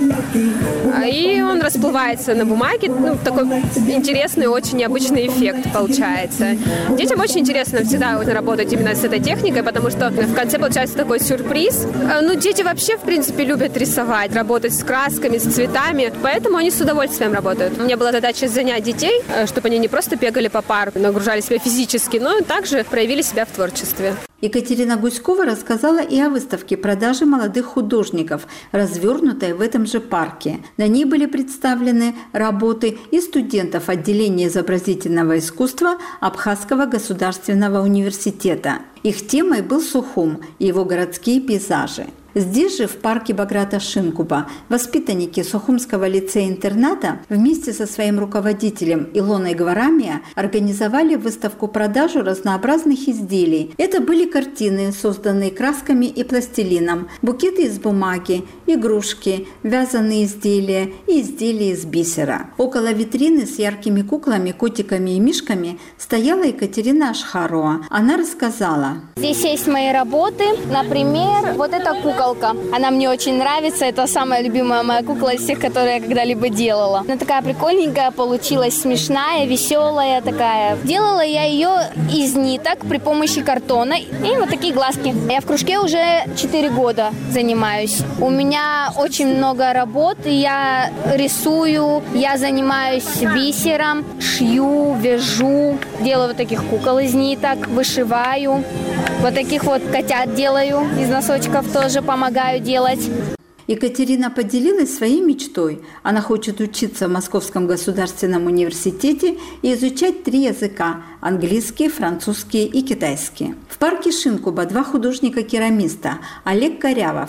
И он расплывается на бумаге. Такой интересный, очень необычный эффект получается. Детям очень интересно всегда работать именно с этой техникой, потому что в конце получается такой сюрприз. Дети вообще, в принципе, любят рисовать, работать с красками, с цветами, поэтому они с удовольствием работают. У меня была задача занять детей, чтобы они не просто бегали по парку, нагружали себя физически, но также проявили себя в творчестве. Екатерина Гуськова рассказала и о выставке продажи молодых художников, развернутой в этом же парке. На ней были представлены работы и студентов отделения изобразительного искусства Абхазского государственного университета. Их темой был Сухум и его городские пейзажи. Здесь же, в парке Баграта Шинкуба, воспитанники Сухумского лицея-интерната вместе со своим руководителем Илоной Гварамия организовали выставку-продажу разнообразных изделий. Это были картины, созданные красками и пластилином, букеты из бумаги, игрушки, вязаные изделия и изделия из бисера. Около витрины с яркими куклами, котиками и мишками стояла Екатерина Ашхарова. Она рассказала. Здесь есть мои работы. Например, вот эта куколка. Она мне очень нравится. Это самая любимая моя кукла из всех, которые я когда-либо делала. Она такая прикольненькая получилась, смешная, веселая такая. Делала я ее из ниток при помощи картона и вот такие глазки. Я в кружке уже 4 года занимаюсь. У меня очень много работ. Я рисую, я занимаюсь бисером, шью, вяжу, делаю вот таких кукол из ниток, вышиваю. Вот таких вот котят делаю из носочков, тоже помогаю делать. Екатерина поделилась своей мечтой. Она хочет учиться в Московском государственном университете и изучать 3 языка – английский, французский и китайский. В парке Шинкуба 2 художника-керамиста – Олег Корявов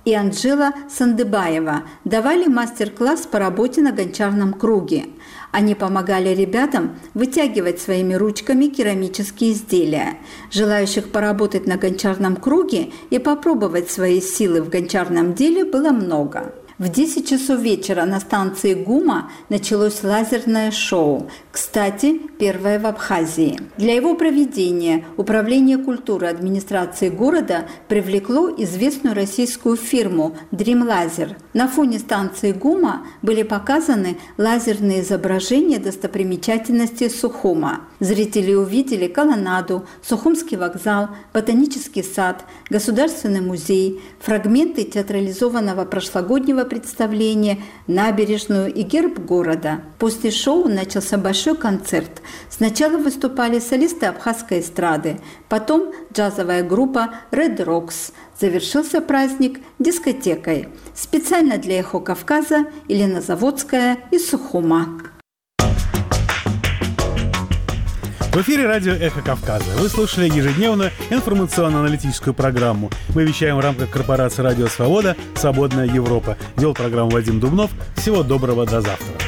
и Анжела Сандыбаева давали мастер-класс по работе на гончарном круге. Они помогали ребятам вытягивать своими ручками керамические изделия. Желающих поработать на гончарном круге и попробовать свои силы в гончарном деле было много. В 10 часов вечера на станции ГУМа началось лазерное шоу, кстати, первое в Абхазии. Для его проведения Управление культуры администрации города привлекло известную российскую фирму Dream Laser. На фоне станции ГУМа были показаны лазерные изображения достопримечательностей Сухума. Зрители увидели колоннаду, Сухумский вокзал, ботанический сад, Государственный музей, фрагменты театрализованного прошлогоднего представления, набережную и герб города. После шоу начался большой концерт. Сначала выступали солисты абхазской эстрады, потом джазовая группа Red Rocks. Завершился праздник дискотекой. Специально для «Эхо Кавказа» Елена Заводская из Сухума. В эфире радио «Эхо Кавказа». Вы слушали ежедневную информационно-аналитическую программу. Мы вещаем в рамках корпорации «Радио Свобода. Свободная Европа». Вел программу Вадим Дубнов. Всего доброго, до завтра.